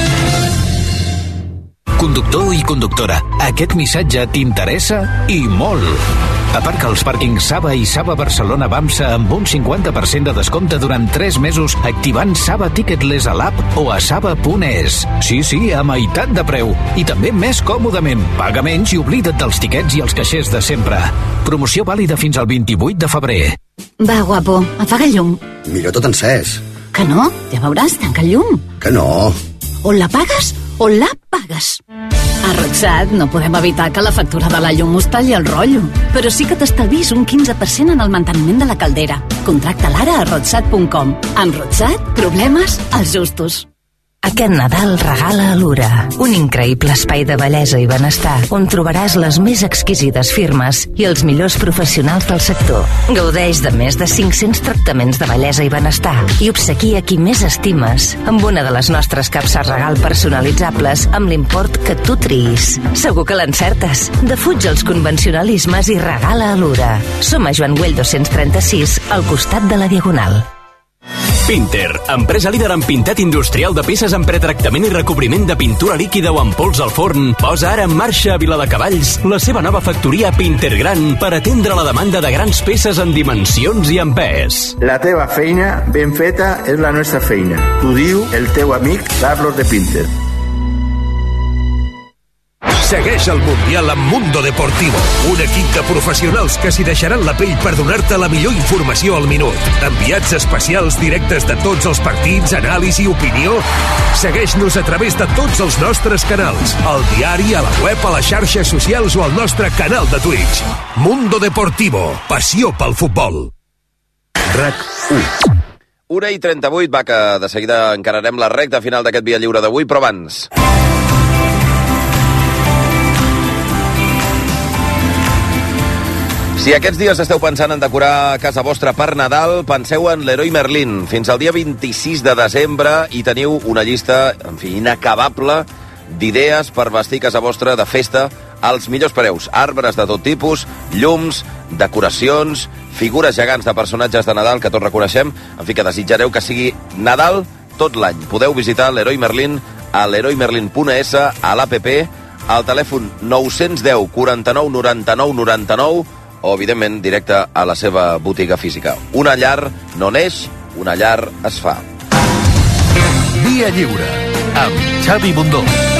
Conductor i conductora, aquest missatge t'interessa i molt. Aparca als pàrquings Saba i Saba Barcelona Bamsa amb un cinquanta per cent de descompte durant tres mesos activant Saba Ticketless a l'app o a saba punt es. Sí, sí, a meitat de preu. I també més còmodament. Paga menys i oblida't dels tiquets i els caixers de sempre. Promoció vàlida fins al vint-i-vuit de febrer. Va, guapo, apaga el llum. Mira, tot encès. Que no? Ja veuràs, tanca el llum. Que no. O la pagues o la pagues. A Rodsat no podem evitar que la factura de la llum us talli el rotllo, però sí que t'estalvis un quinze per cent en el manteniment de la caldera. Contracta-la ara a rodsat punt com. Amb Rodsat, problemes als justos. Aquest Nadal regala Alura, un increïble espai de bellesa i benestar on trobaràs les més exquisides firmes i els millors professionals del sector. Gaudeix de més de cinc-cents tractaments de bellesa i benestar i obsequia qui més estimes amb una de les nostres capses regal personalitzables amb l'import que tu triïs. Segur que l'encertes. Defuig els convencionalismes i regala Alura. Som a Joan Güell dos-cents trenta-sis, al costat de la Diagonal. Pinter, empresa líder en pintat industrial de peces amb pretractament i recobriment de pintura líquida o en pols al forn, posa ara en marxa a Viladecavalls la seva nova factoria Pinter Gran per atendre la demanda de grans peces en dimensions i en pes. La teva feina ben feta és la nostra feina. T'ho diu el teu amic Carlos de Pinter. Segueix el Mundial amb Mundo Deportivo, un equip de professionals que s'hi deixaran la pell per donar-te la millor informació al minut. Enviats especials directes de tots els partits, anàlisi, opinió. Segueix-nos a través de tots els nostres canals, al diari, a la web, a les xarxes socials o al nostre canal de Twitch. Mundo Deportivo, passió pel futbol. RAC u. una i trenta-vuit, va, que de seguida encararem la recta final d'aquest Via Lliure d'avui, però abans... Si aquests dies esteu pensant en decorar casa vostra per Nadal, penseu en Leroy Merlin. Fins al dia vint-i-sis de desembre i teniu una llista, en fi, inacabable d'idees per vestir casa vostra de festa als millors preus. Arbres de tot tipus, llums, decoracions, figures gegants de personatges de Nadal que tots reconeixem. En fi, que desitjareu que sigui Nadal tot l'any. Podeu visitar Leroy Merlin a leroy merlin punt es, a l'A P P, al telèfon nou un zero, quaranta-nou, noranta-nou, noranta-nou, o, evidentment, directe a la seva botiga física. Una llar no neix, una llar es fa. Via Lliure, amb Xavi Bundó.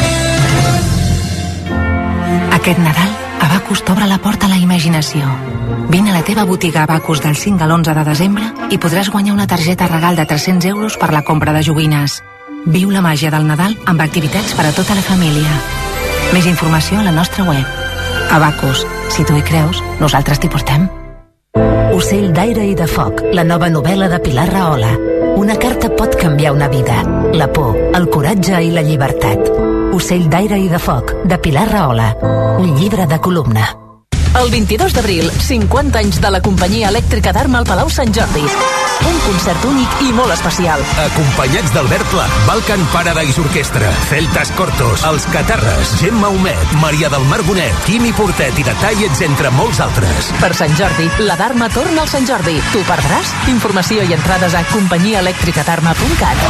Aquest Nadal, Abacus t'obre la porta a la imaginació. Vine a la teva botiga Abacus del cinc a l'onze de desembre i podràs guanyar una targeta regal de tres-cents euros per la compra de joguines. Viu la màgia del Nadal amb activitats per a tota la família. Més informació a la nostra web. Abacus, si tu hi creus, nosaltres t'hi portem. Ocell d'aire i de foc, la nova novel·la de Pilar Rahola. Una carta pot canviar una vida. La por, el coratge i la llibertat. Ocell d'aire i de foc, de Pilar Rahola. Un llibre de columna. El vint-i-dos d'abril, cinquanta anys de la companyia elèctrica d'Arma al Palau Sant Jordi. Un concert únic i molt especial. Acompanyats d'Albert Pla, Balkan Paradise Orquestra, Celtas Cortos, Els Catarres, Gemma Humet, Maria del Mar Bonet, Quimi Portet i Detallets, entre molts altres. Per Sant Jordi, la d'Arma torna al Sant Jordi. T'ho perdràs? Informació i entrades a companyia elèctrica d'arma punt cat.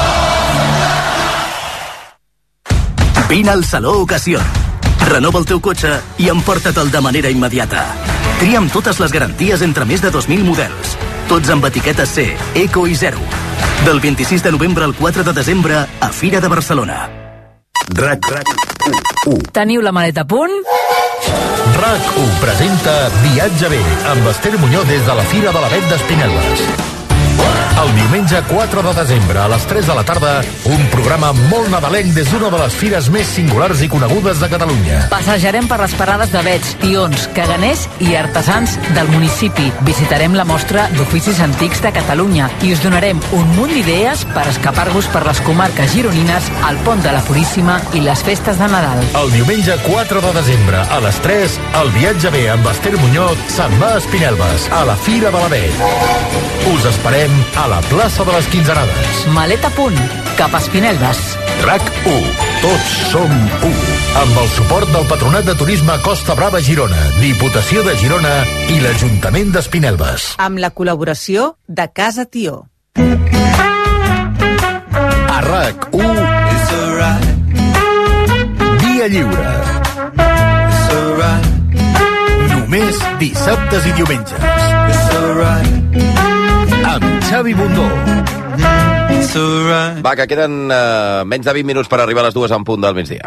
Vine al Saló Ocasió. Renova el teu cotxe i emporta-te'l de manera immediata. Tria'm totes les garanties entre més de dos mil models. Tots amb etiquetes C, Eco i Zero. Del vint-i-sis de novembre al quatre de desembre a Fira de Barcelona. RAC, RAC u. Teniu la maleta a punt? RAC u presenta Viatge bé amb Esther Muñoz des de la Fira de l'Avet d'Espinelves. El diumenge quatre de desembre a les tres de la tarda, un programa molt nadalenc des d'una de les fires més singulars i conegudes de Catalunya. Passejarem per les parades d'avets, tions, caganers i artesans del municipi. Visitarem la mostra d'oficis antics de Catalunya i us donarem un munt d'idees per escapar-vos per les comarques gironines, el Pont de la Puríssima i les festes de Nadal. El diumenge quatre de desembre a les tres, el Viatge bé amb Esther Muñoz se'n va a Espinelves, a la Fira de l'Avet. Us esperem a la plaça de les Quinzenades. Maleta a punt, cap a Espinelves. RAC u. Tots som u. Amb el suport del Patronat de Turisme Costa Brava Girona, Diputació de Girona i l'Ajuntament d'Espinelves. Amb la col·laboració de Casa Tió. A RAC u. Via Lliure. Només dissabtes i diumenges. Amb Xavi Bundó. Va, que queden uh, menys de vint minuts per arribar a les dues en punt del migdia.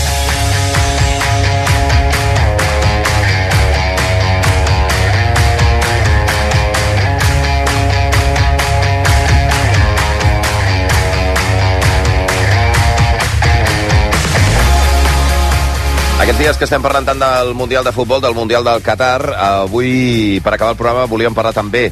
Aquests dies que estem parlant tant del Mundial de Futbol, del Mundial del Qatar, avui, per acabar el programa, volíem parlar també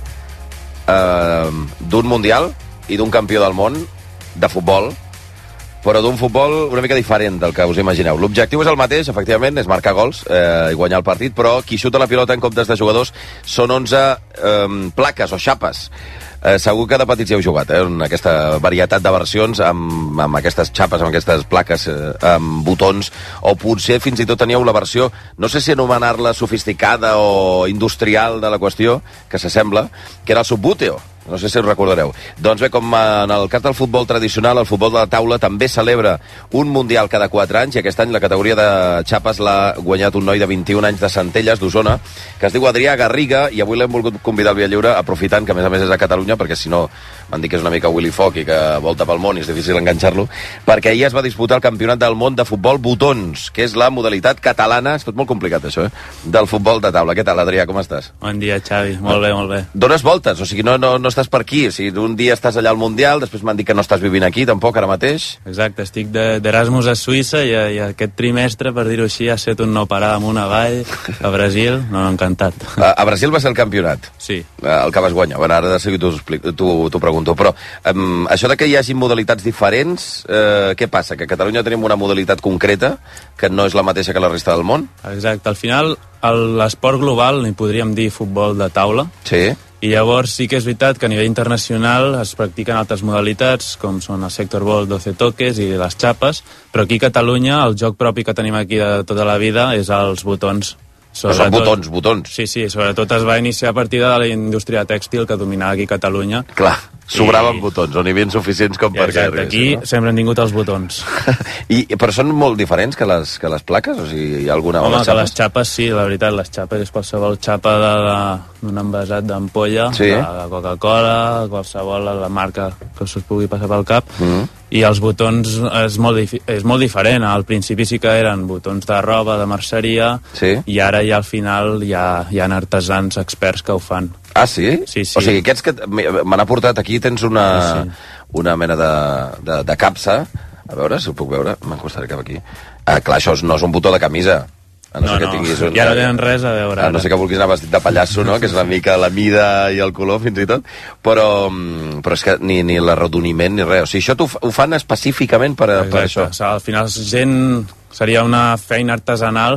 eh, d'un Mundial i d'un campió del món de futbol, però d'un futbol una mica diferent del que us imagineu. L'objectiu és el mateix, efectivament, és marcar gols eh, i guanyar el partit, però qui xuta la pilota en comptes de jugadors són onze eh, plaques o xapes. Eh, segur que de petits hi heu jugat, eh, en aquesta varietat de versions amb, amb aquestes xapes, amb aquestes plaques, eh, amb botons, o potser fins i tot teníeu la versió, no sé si anomenar-la sofisticada o industrial de la qüestió, que s'assembla, que era el subbúteo. No sé si us recordareu. Doncs bé, com en el cas del futbol tradicional, el futbol de la taula també celebra un Mundial cada quatre anys, i aquest any la categoria de xapes l'ha guanyat un noi de vint-i-un anys de Centelles, d'Osona, que es diu Adrià Garriga, i avui l'hem volgut convidar al Via Lliure, aprofitant que a més a més és a Catalunya, perquè si no m'han dit que és una mica Willy Fox i que volta pel món i és difícil enganxar-lo, perquè ahir es va disputar el Campionat del Món de Futbol Botons, que és la modalitat catalana, és tot molt complicat això, eh? Del futbol de taula. Què tal, Adrià, com estàs? Bon dia, Xavi, molt bé, molt bé. Dones voltes, o sigui, no, no, no estàs per aquí, o sigui, un dia estàs allà al Mundial, després m'han dit que no estàs vivint aquí tampoc ara mateix. Exacte, estic d'Erasmus a Suïssa i, i aquest trimestre, per dir-ho així, ha estat un no parar amunt avall a Brasil, no, no, encantat. A, a Brasil va ser el campionat? Sí. El que vas guanyar, bueno, ara de seguida t'ho pregunto, però um, això de que hi hagi modalitats diferents, eh, què passa? Que a Catalunya tenim una modalitat concreta que no és la mateixa que la resta del món? Exacte, al final l'esport global n'hi podríem dir futbol de taula. Sí. I llavors sí que és veritat que a nivell internacional es practiquen altres modalitats, com són el sector ball, doce toques i les xapes, però aquí a Catalunya el joc propi que tenim aquí de tota la vida és els botons. Però són botons, botons. Sí, sí, sobretot es va iniciar a partir de la indústria tèxtil que dominava aquí a Catalunya. Clar, sobraven I... botons, on hi havia suficients com per què arribessin. Aquí no? Sempre han tingut els botons. I, però són molt diferents que les, que les plaques? O sigui, hi ha alguna... Home, que les xapes sí, la veritat, les xapes és qualsevol xapa d'un envasat d'ampolla, sí? De Coca-Cola, qualsevol la marca que us pugui passar pel cap, mm. I els botons és molt, és molt diferent. Al principi sí que eren botons de roba, de merceria, sí? I ara ja al final hi ha, hi ha artesans experts que ho fan. Ah, sí? Sí, sí. O sigui, aquests que me n'ha portat aquí, tens una, sí, sí. una mena de, de, de capsa. A veure, si ho puc veure, m'encostaré cap aquí. Ah, clar, això no és un botó de camisa. A no, no, ser que tinguis un... ja no tenen res a veure. A no ser que vulguis anar vestit de pallasso, no? Que és una mica la mida i el color, fins i tot. Però, però és que ni, ni l'arrodoniment ni res. O sigui, això ho fan específicament per, per això. Al final, gent... Seria una feina artesanal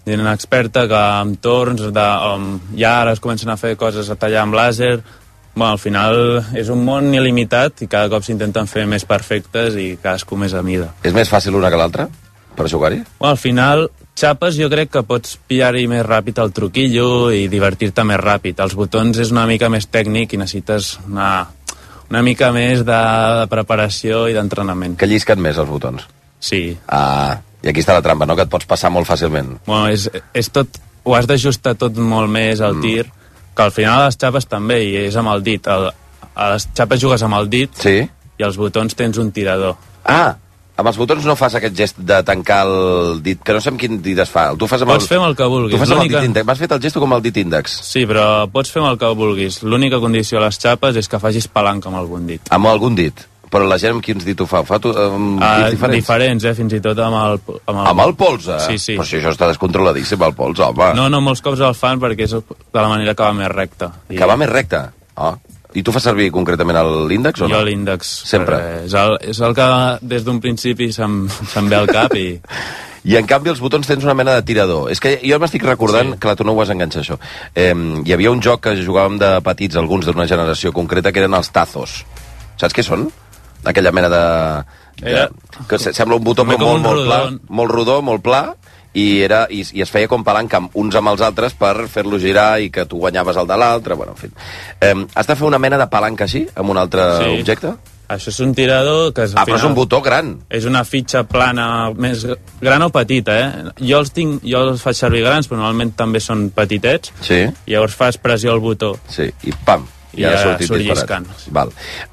gent experta que amb torns, de, um, ja ara es comencen a fer coses a tallar amb làser. Bueno, al final és un món il·limitat i cada cop s'intenten fer més perfectes i cadascú més a mida. És més fàcil una que l'altra per jugar-hi? Bueno, al final, xapes jo crec que pots pillar-hi més ràpid el truquillo i divertir-te més ràpid. Els botons és una mica més tècnic i necessites una, una mica més de, de preparació i d'entrenament. Que llisquen més els botons? Sí. Ah, i aquí està la trampa, no? Que et pots passar molt fàcilment. Bueno, és, és tot, ho has d'ajustar tot molt més al Mm. tir, que al final a les xapes també, i és amb el dit. El, a les xapes jugues amb el dit sí. i als botons tens un tirador. Ah, amb els botons no fas aquest gest de tancar el dit, que no sé amb quin dit es fa. Tu fas amb Pots el... fer amb el que vulguis. Tu fas amb el L'única- dit índex. M'has fet el gesto com el dit índex. Sí, però pots fer amb el que vulguis. L'única condició a les xapes és que facis palanca amb algun dit. Amb algun dit. Però la gent amb quins dit ho fa? Ho fa tu, amb Ah, dits diferents? diferents, eh? Fins i tot amb el... Amb el, Amb el polze? Sí, sí. Però si això està descontroladíssim, el polze, home. No, no, molts cops el fan perquè és de la manera que va més recta. I Que va més recte? Ah. I tu fas servir concretament l'índex o no? Jo l'índex. Sempre. perquè És el, és el que des d'un principi se'm, se'm ve al cap i... I en canvi els botons tens una mena de tirador. És que jo m'estic recordant, sí. Clar, tu no ho has enganxat això. Eh, hi havia un joc que jugàvem de petits, alguns d'una generació concreta, que eren els tazos. Saps què són? Aquella mena de... de Era... que se- sembla un botó També però com molt, un molt pla, rodó. molt rodó, molt pla, i, era, i, i es feia com palanca amb uns amb els altres per fer-lo girar i que tu guanyaves el de l'altre, bueno, en fi. Eh, has de fer una mena de palanca així, amb un altre Sí. objecte? Això és un tirador que... És, Ah, però és un botó gran. És una fitxa plana, més gran o petita, eh? Jo els, tinc, jo els faig servir grans, però normalment també són petitets. Sí. I llavors fas pressió al botó. Sí, i pam. I ja ha sortit surt disparat. lliscant. Val.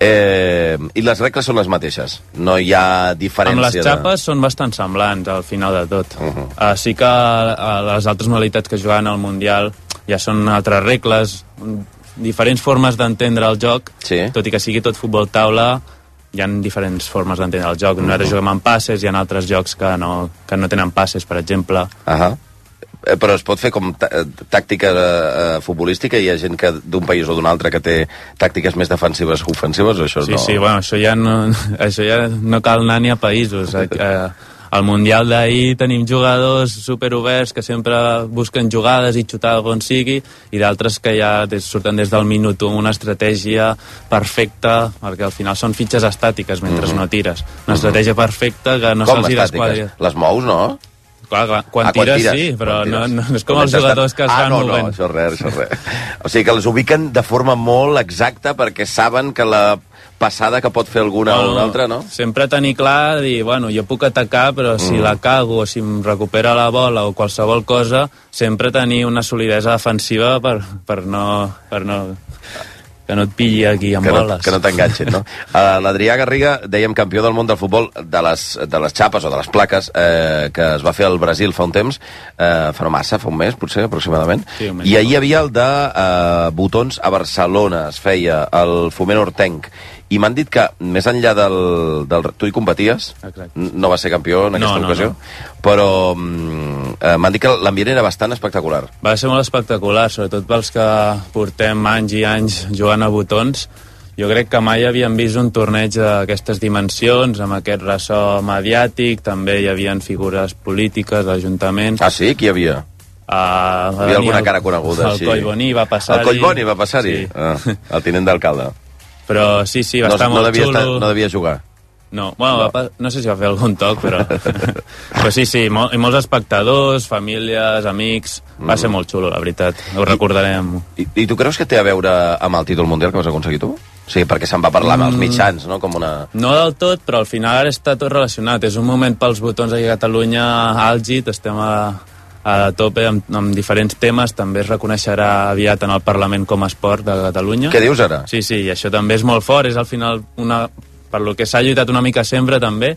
Eh, I les regles són les mateixes? No hi ha diferència? Amb les de- xapes són bastant semblants al final de tot. Uh -huh. uh, sí que a les altres modalitats que juguen al Mundial ja són altres regles, diferents formes d'entendre el joc, sí. tot i que sigui tot futbol taula, hi ha diferents formes d'entendre el joc. Nosaltres juguem amb passes, hi ha altres jocs que no, que no tenen passes, per exemple. Ahà. Eh, Però es pot fer com tá- eh, tàctica eh, futbolística? Hi ha gent que d'un país o d'un altre que té tàctiques més defensives que ofensives o això Sí, no? sí, bueno, això ja no, això ja no cal anar ni a països. Eh, al Mundial d'ahir tenim jugadors superoberts que sempre busquen jugades i xutar on sigui, i d'altres que ja des, surten des del minut u amb una estratègia perfecta, perquè al final són fitxes estàtiques mentre Mhm. no tires. Una estratègia perfecta que no Com se'ls hi estàtiques? desquadri. Les mous, no? Clar, clar, quan, Ah, quan tires, tires, sí, però quan no, tires. no és com Com els estàs- jugadors que es ah, van no, movent. no, això és res, això és res. O sigui que les ubiquen de forma molt exacta perquè saben que la passada que pot fer alguna o una altra, no? Sempre tenir clar, dir, bueno, jo puc atacar, però si Mm. la cago o si em recupera la bola o qualsevol cosa, sempre tenir una solidesa defensiva per, per no... Per no que no et pilli aquí amb que no, boles. que no t'enganxin, no? Uh, L'Adrià Garriga, dèiem, campió del món del futbol de les, de les xapes o de les plaques, eh, que es va fer al Brasil fa un temps, eh, fa no massa, fa un mes, potser, aproximadament, Sí, un mes. i ahir hi havia el de eh, botons a Barcelona, es feia, el Foment Hortenc, i m'han dit que, més enllà del... del tu hi competies? Exacte. No va ser campió en aquesta No, no, ocasió? no. Però mm, eh, m'han dit que l'ambient era bastant espectacular. Va ser molt espectacular, sobretot pels que portem anys i anys jugant a botons. Jo crec que mai havíem vist un torneig d'aquestes dimensions, amb aquest ressò mediàtic, també hi havia figures polítiques, d'ajuntaments. Ah, sí? Qui hi havia? Uh, Hi havia alguna cara coneguda, el així? El Collboni va passar-hi. El Collboni va passar-hi? Sí. Ah, el tinent d'alcalde. Però sí, sí, va no, estar no molt devia xulo. Estar, no devia jugar. No, bueno, no. Va, no sé si va fer algun toc, però... però sí, sí, mol, i molts espectadors, famílies, amics... Va ser molt xulo, la veritat. Ho recordarem. I, I tu creus que té a veure amb el títol mundial que vas aconseguir tu? Sí, perquè se'n va parlar amb els Mm. mitjans, no? Com una... No del tot, però al final ara està tot relacionat. És un moment pels botons aquí a Catalunya àlgid, estem a, a tope amb, amb diferents temes, també es reconeixerà aviat en el Parlament com a esport de Catalunya. Què dius ara? Sí, sí, i això també és molt fort, és al final una, per lo que s'ha lluitat una mica sempre també,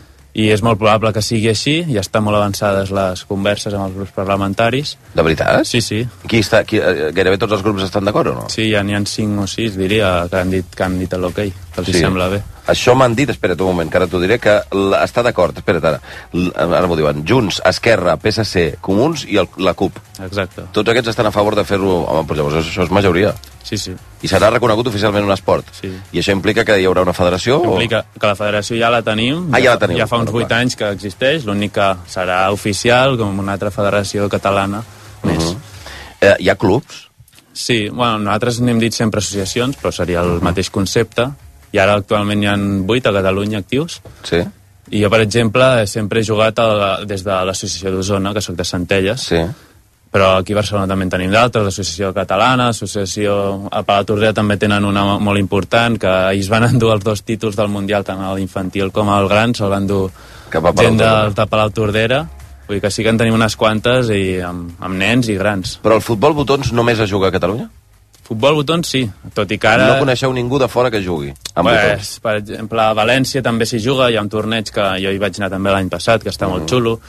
i és molt probable que sigui així, ja estan molt avançades les converses amb els grups parlamentaris. De veritat? Sí, sí. Qui està, qui, eh, gairebé tots els grups estan d'acord o no? Sí, ja n'hi ha cinc o sis, diria, que han dit, que han dit l'ok, que els Sí. sembla bé. Això m'han dit, espera't un moment, que ara t'ho diré, que està d'acord, espera't ara, ara m'ho diuen, Junts, Esquerra, P S C, Comuns i el, la CUP. Exacte. Tots aquests estan a favor de fer-ho, home, doncs llavors això és majoria. Sí, sí. I serà reconegut oficialment un esport. Sí. I això implica que hi haurà una federació? Implica o... que la federació ja la tenim, ah, ja, la tenim. ja fa uns vuit anys que existeix, l'únic que serà oficial, com una altra federació catalana més. Uh -huh. eh, hi ha clubs? Sí, bueno, nosaltres n'hem dit sempre associacions, però seria el mateix concepte. I ara actualment hi ha vuit a Catalunya actius. Sí. I jo, per exemple, sempre he jugat a la, des de l'associació d'Osona, que soc de Centelles. Sí. Però aquí a Barcelona també en tenim d'altres, l'associació catalana, l'associació... A Palatordera també tenen una molt important, que ells van endur els dos títols del Mundial, tant a l'infantil com al gran, se'l van endur gent de, de Palatordera. Vull dir que sí que en tenim unes quantes, i amb, amb nens i grans. Però el futbol botons només es juga a Catalunya? Futbol botons sí, tot i que ara... No coneixeu ningú de fora que jugui amb pues, botons? Per exemple, a València també s'hi juga, hi ha un torneig que jo hi vaig anar també l'any passat, que està mm. molt xulo,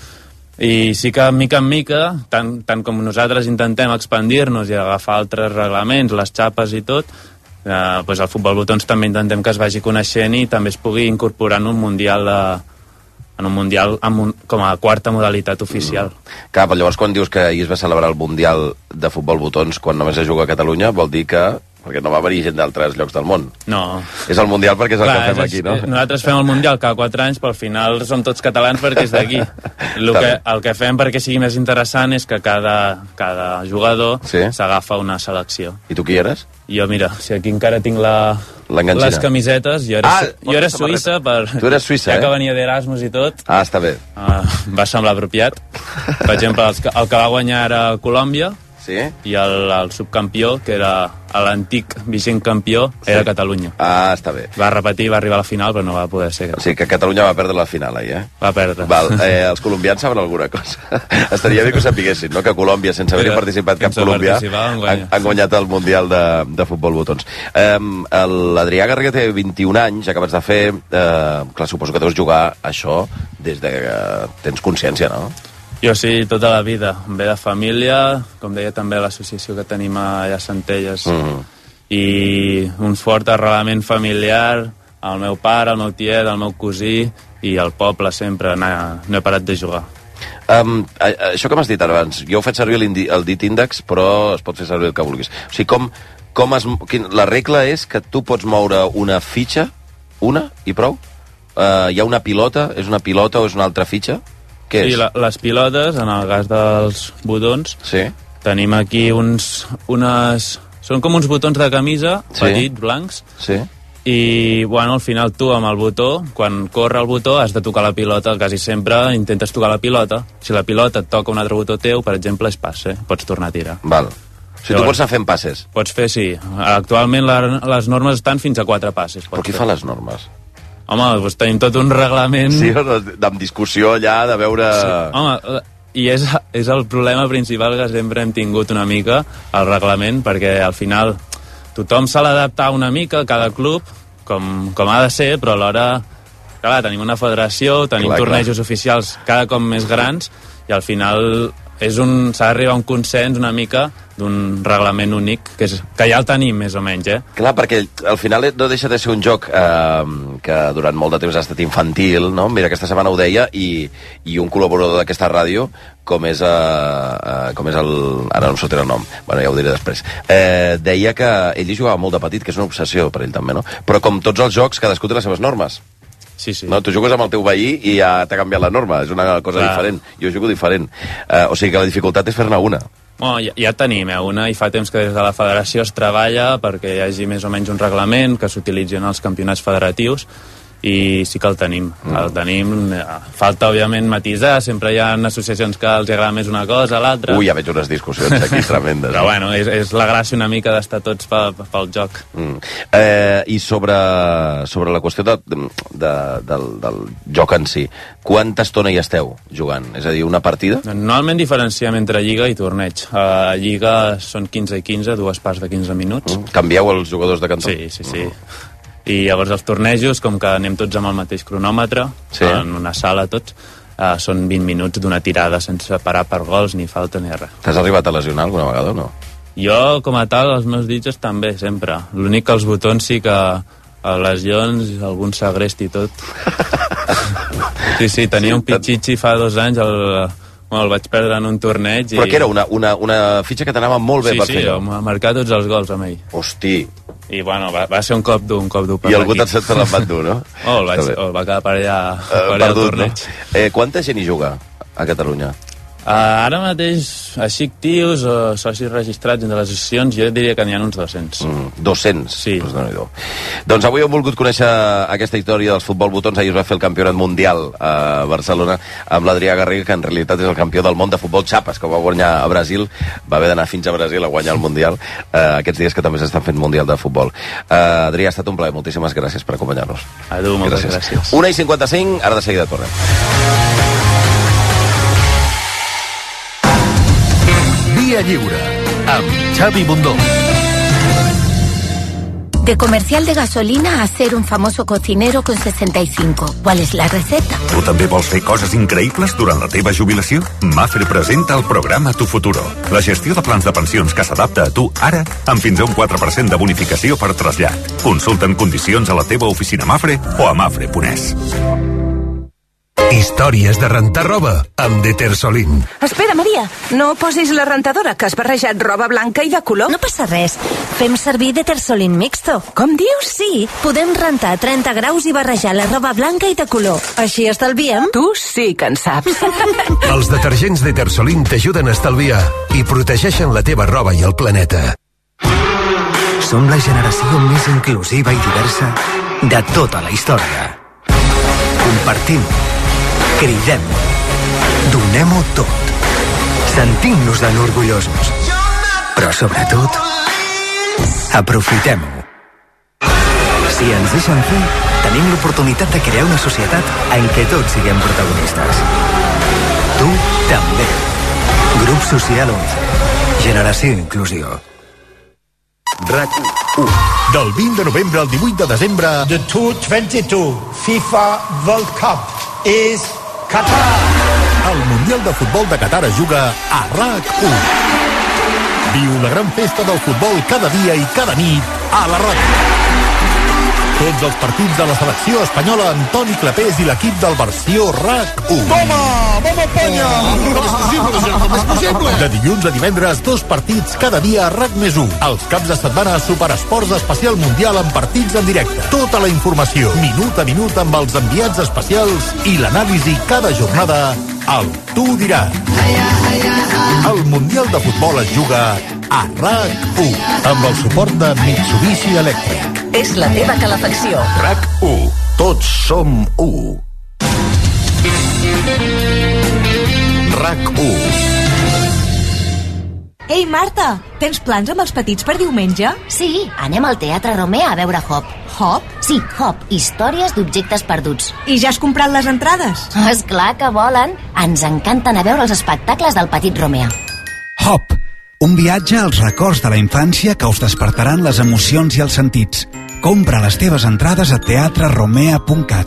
i sí que mica en mica, tant, tant com nosaltres intentem expandir-nos i agafar altres reglaments, les xapes i tot, eh, pues el futbol botons també intentem que es vagi coneixent i també es pugui incorporar en un mundial de... en un mundial amb un, com a quarta modalitat oficial. Mm. Clar, però llavors quan dius que ahir es va celebrar el mundial de futbol botons quan només es juga a Catalunya, vol dir que... perquè no va haver gent d'altres llocs del món. No. És el mundial perquè és el Clar, que fem és, aquí, no? Nosaltres fem el mundial cada quatre anys, però al final som tots catalans perquè és d'aquí. El, que, el que fem perquè sigui més interessant és que cada, cada jugador s'agafa sí? una selecció. I tu qui eres? Jo, mira, si aquí encara tinc la... les camisetes, jo era, ah, jo era suïssa, per, tu eres suïssa, ja eh? que venia d'Erasmus i tot. Ah, està bé. Uh, va semblar apropiat. Per exemple, el que, el que va guanyar era Colòmbia, sí? I el, el subcampió, que era l'antic vigent campió, sí? Era Catalunya. Ah, està bé. Va repetir, va arribar a la final, però no va poder ser. O sigui que Catalunya va perdre la final, ahir, eh? Va perdre. Val, eh, els colombians saben alguna cosa. Estaria bé que ho sapiguessin, no? Que Colòmbia, sense haver-hi participat cap colombià, han, han guanyat el Mundial de, de Futbol Botons. Eh, L'Adrià Garriga té vint-i-un anys, acabes de fer... Eh, clar, suposo que deus jugar això des de que tens consciència, no? Jo sí, tota la vida. Em ve de família, com deia també l'associació que tenim allà a Centelles, mm. i un fort arrelament familiar, el meu pare, el meu tiet, el meu cosí, i el poble sempre, no, no he parat de jugar. Um, això que m'has dit ara abans, jo ho faig servir el dit índex, però es pot fer servir el que vulguis. O sigui, com, com es, la regla és que tu pots moure una fitxa, una i prou? Uh, hi ha una pilota, és una pilota o és una altra fitxa? Què sí, és? La, les pilotes, en el cas dels botons, sí? Tenim aquí uns, unes... Són com uns botons de camisa, sí? Petits, blancs, sí? I, bueno, al final tu amb el botó, quan corre el botó, has de tocar la pilota, quasi sempre intentes tocar la pilota. Si la pilota et toca un altre botó teu, per exemple, és passe, pots tornar a tirar. Val. O sigui, tu pots anar fent passes? Pots fer, sí. Actualment la, les normes estan fins a quatre passes. Però qui fer. fa les normes? Home, doncs tenim tot un reglament... Sí, amb discussió allà, de veure... Sí. Home, i és, és el problema principal que sempre hem tingut una mica, el reglament, perquè al final tothom s'ha d'adaptar una mica, cada club, com, com ha de ser, però alhora, clar, tenim una federació, tenim clar, tornejos clar. oficials cada cop més grans, i al final és un, s'ha d'arribar a un consens una mica d'un reglament únic, que, és, que ja el tenim més o menys, eh? Clar, perquè al final no deixa de ser un joc eh, que durant molt de temps ha estat infantil, no? Mira, aquesta setmana ho deia, i, i un col·laborador d'aquesta ràdio, com és, eh, eh, com és el... Ara no em sortirà el nom, bueno, ja ho diré després. Eh, deia que ell hi jugava molt de petit, que és una obsessió per ell també, no? Però com tots els jocs, cadascú té les seves normes. Sí, sí. No, tu jugues amb el teu veí i ja t'ha canviat la norma, és una cosa clar. diferent. Jo jugo diferent. Eh, o sigui que la dificultat és fer-ne una. Bueno, ja, ja tenim eh, una, i fa temps que des de la federació es treballa perquè hi hagi més o menys un reglament que s'utilitzi en els campionats federatius, i sí que el tenim. Mm. El tenim. Falta, òbviament, matisar. Sempre hi ha associacions que els agrada més una cosa, l'altra. Ui, ja veig unes discussions aquí tremendes. Però, bueno, és, és la gràcia una mica d'estar tots pel, pel joc. Mm. Eh, I sobre, sobre la qüestió de, de, del, del joc en si, quanta estona hi esteu jugant? És a dir, una partida? Normalment diferenciem entre lliga i torneig. A lliga són quinze i quinze, dues parts de quinze minuts. Mm. Canvieu els jugadors de cantó? Sí, sí, sí. Mm. I llavors els tornejos, com que anem tots amb el mateix cronòmetre, sí. En una sala tots, uh, són vint minuts d'una tirada sense parar per gols, ni falta ni res. T'has arribat a lesionar alguna vegada o no? Jo, com a tal, els meus dits estan bé, sempre. L'únic que els botons sí que A lesions, algun segrest i tot. Sí, sí, tenia un pitxitxi fa dos anys, el, bueno, el vaig perdre en un torneig. Però i... que era una, una, una fitxa que t'anava molt bé sí, per sí, fer allò? Sí, sí, marcar tots els gols amb ell. Hosti. I bueno, va, va ser un cop dur, un cop dur per I algú te'n te l'en va dur, no? Oh, el, vaig, el va quedar per allà, per allà al torneig. No? Eh, quanta gent hi juga a Catalunya? Uh, ara mateix, així actius o socis registrats entre les associacions, jo diria que n'hi ha uns dos-cents. Mm, dos-cents? Sí. Pues no doncs avui hem volgut conèixer aquesta història dels futbol botons. Ahir es va fer el campionat mundial a Barcelona amb l'Adrià Garriga, que en realitat és el campió del món de futbol xapes, que va guanyar a Brasil, va haver d'anar fins a Brasil a guanyar el mundial, uh, aquests dies que també s'estan fent mundial de futbol. Uh, Adrià, ha estat un plaer, moltíssimes gràcies per acompanyar-nos. A tu, moltes gràcies. gràcies. una i cinquanta-cinc, ara de seguida tornem. Via Lliure, amb Xavi Bundó. De comercial de gasolina a ser un famoso cocinero con sesenta y cinco. ¿Cuál es la receta? Tu també vols fer coses increïbles durant la teva jubilació? Mafre presenta el programa Tu Futuro. La gestió de plans de pensions que s'adapta a tu ara amb fins a un quatre per cent de bonificació per trasllat. Consulta'n condicions a la teva oficina Mafre o a mafre punt es. Històries de rentar roba amb Detersolin. Espera, Maria, no posis la rentadora, que has barrejat roba blanca i de color. No passa res. Fem servir Detersolin mixto. Com dius? Sí, podem rentar a trenta graus i barrejar la roba blanca i de color. Així estalviem. Tu sí que en saps. Els detergents Detersolin t'ajuden a estalviar i protegeixen la teva roba i el planeta. Som la generació més inclusiva i diversa de tota la història. Compartim. Cridem, donem-ho tot, sentim-nos-en orgullosos, però sobretot, aprofitem-ho. Si ens deixen fer, tenim l'oportunitat de crear una societat en què tots siguem protagonistes. Tu també. Grup Social onze. Generació Inclusió. RAC u. Del vint de novembre al divuit de desembre, The dos mil vint i dos FIFA World Cup és Qatar. El Mundial de Futbol de Qatar es juga a RAC u. Viu la gran festa del futbol cada dia i cada nit a la ràdio. Tots els partits de la selecció espanyola amb Toni Clapés i l'equip del versió RAC u. Toma! Vamos, Espanya! Com és possible, ja, com és possible? De dilluns a divendres, dos partits cada dia a RAC més u. Els caps de setmana, Superesports Especial Mundial amb partits en directe. Tota la informació, minut a minut amb els enviats especials i l'anàlisi cada jornada al Tu diràs. El Mundial de Futbol es juga a RAC u, amb el suport de Mitsubishi Electric. És la teva calefacció. RAC u. Tots som u. RAC u. Ei, Marta, tens plans amb els petits per diumenge? Sí, anem al Teatre Romea a veure Hop. Hop? Sí, Hop, històries d'objectes perduts. I ja has comprat les entrades? És clar que volen. Ens encanten a veure els espectacles del petit Romea. Hop, un viatge als records de la infància que us despertaran les emocions i els sentits. Compra les teves entrades a teatre romea punt cat.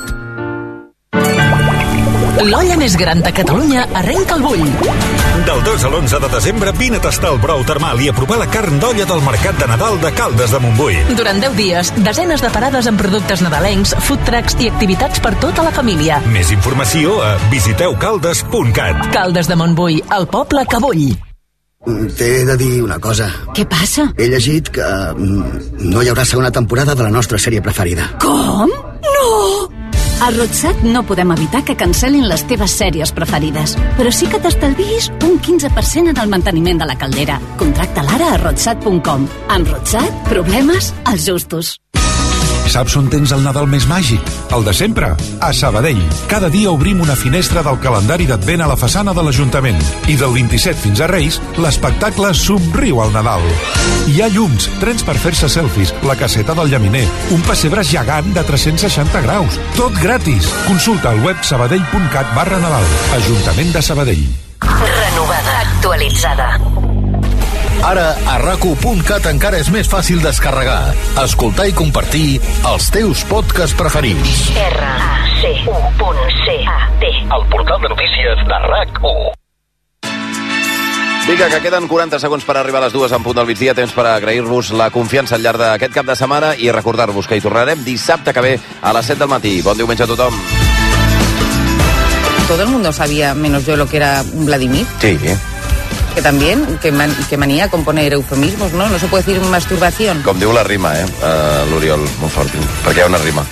L'olla més gran de Catalunya arrenca el bull. Del dos a l'onze de desembre vine a tastar el brou termal i a provar la carn d'olla del Mercat de Nadal de Caldes de Montbui. Durant deu dies, desenes de parades amb productes nadalencs, food trucks i activitats per tota la família. Més informació a visiteu caldes punt cat. Caldes de Montbui, el poble que bull. T'he de dir una cosa. Què passa? He llegit que no hi haurà segona temporada de la nostra sèrie preferida. Com? No! A RotSat no podem evitar que cancel·lin les teves sèries preferides, però sí que t'estalvis un quinze per cent en el manteniment de la caldera. Contracta-la ara a rotsat punt com. Amb RotSat, problemes als justos. Saps on tens el Nadal més màgic? El de sempre, a Sabadell. Cada dia obrim una finestra del calendari d'Advent a la façana de l'Ajuntament. I del vint-i-set fins a Reis, l'espectacle Somriu al Nadal. Hi ha llums, trens per fer-se selfies, la caseta del llaminer, un pessebre gegant de tres-cents seixanta graus. Tot gratis. Consulta al web sabadell punt cat barra Nadal. Ajuntament de Sabadell. Renovada. Actualitzada. Ara, a rac u punt cat encara és més fàcil descarregar, escoltar i compartir els teus podcasts preferits. R A C U punt C A T. El portal de notícies de RAC u. Vinga, que queden quaranta segons per arribar a les dues en punt del migdia, temps per agrair-vos la confiança al llarg d'aquest cap de setmana i recordar-vos que hi tornarem dissabte que ve a les set del matí. Bon diumenge a tothom. Todo el mundo sabía, menos yo, lo que era un Vladimir. Sí. Que también, que, man, que manía con poner eufemismos, ¿no? No se puede decir masturbación. Com diu la rima, eh, uh, l'Oriol Monfortin, perquè hi ha una rima.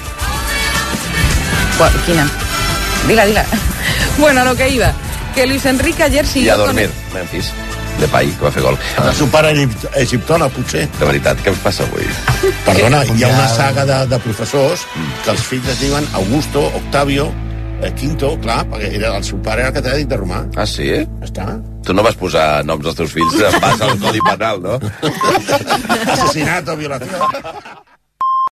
Quina? Diga, diga. Bueno, a lo que iba. Que Luis Enrique ayer siguió... I a dormir, con... Memphis, de Pai, que va fer gol. El seu pare egiptona, potser. De veritat, què us passa avui? Perdona, hi ha una saga de, de professors que els fills es diuen Augusto, Octavio, eh, Quinto, clar, perquè era, el seu pare era catedràtic de romà. Ah, sí? Està. Tu no vas posar noms als teus fills en base al codi penal, no? Assassinato, violació.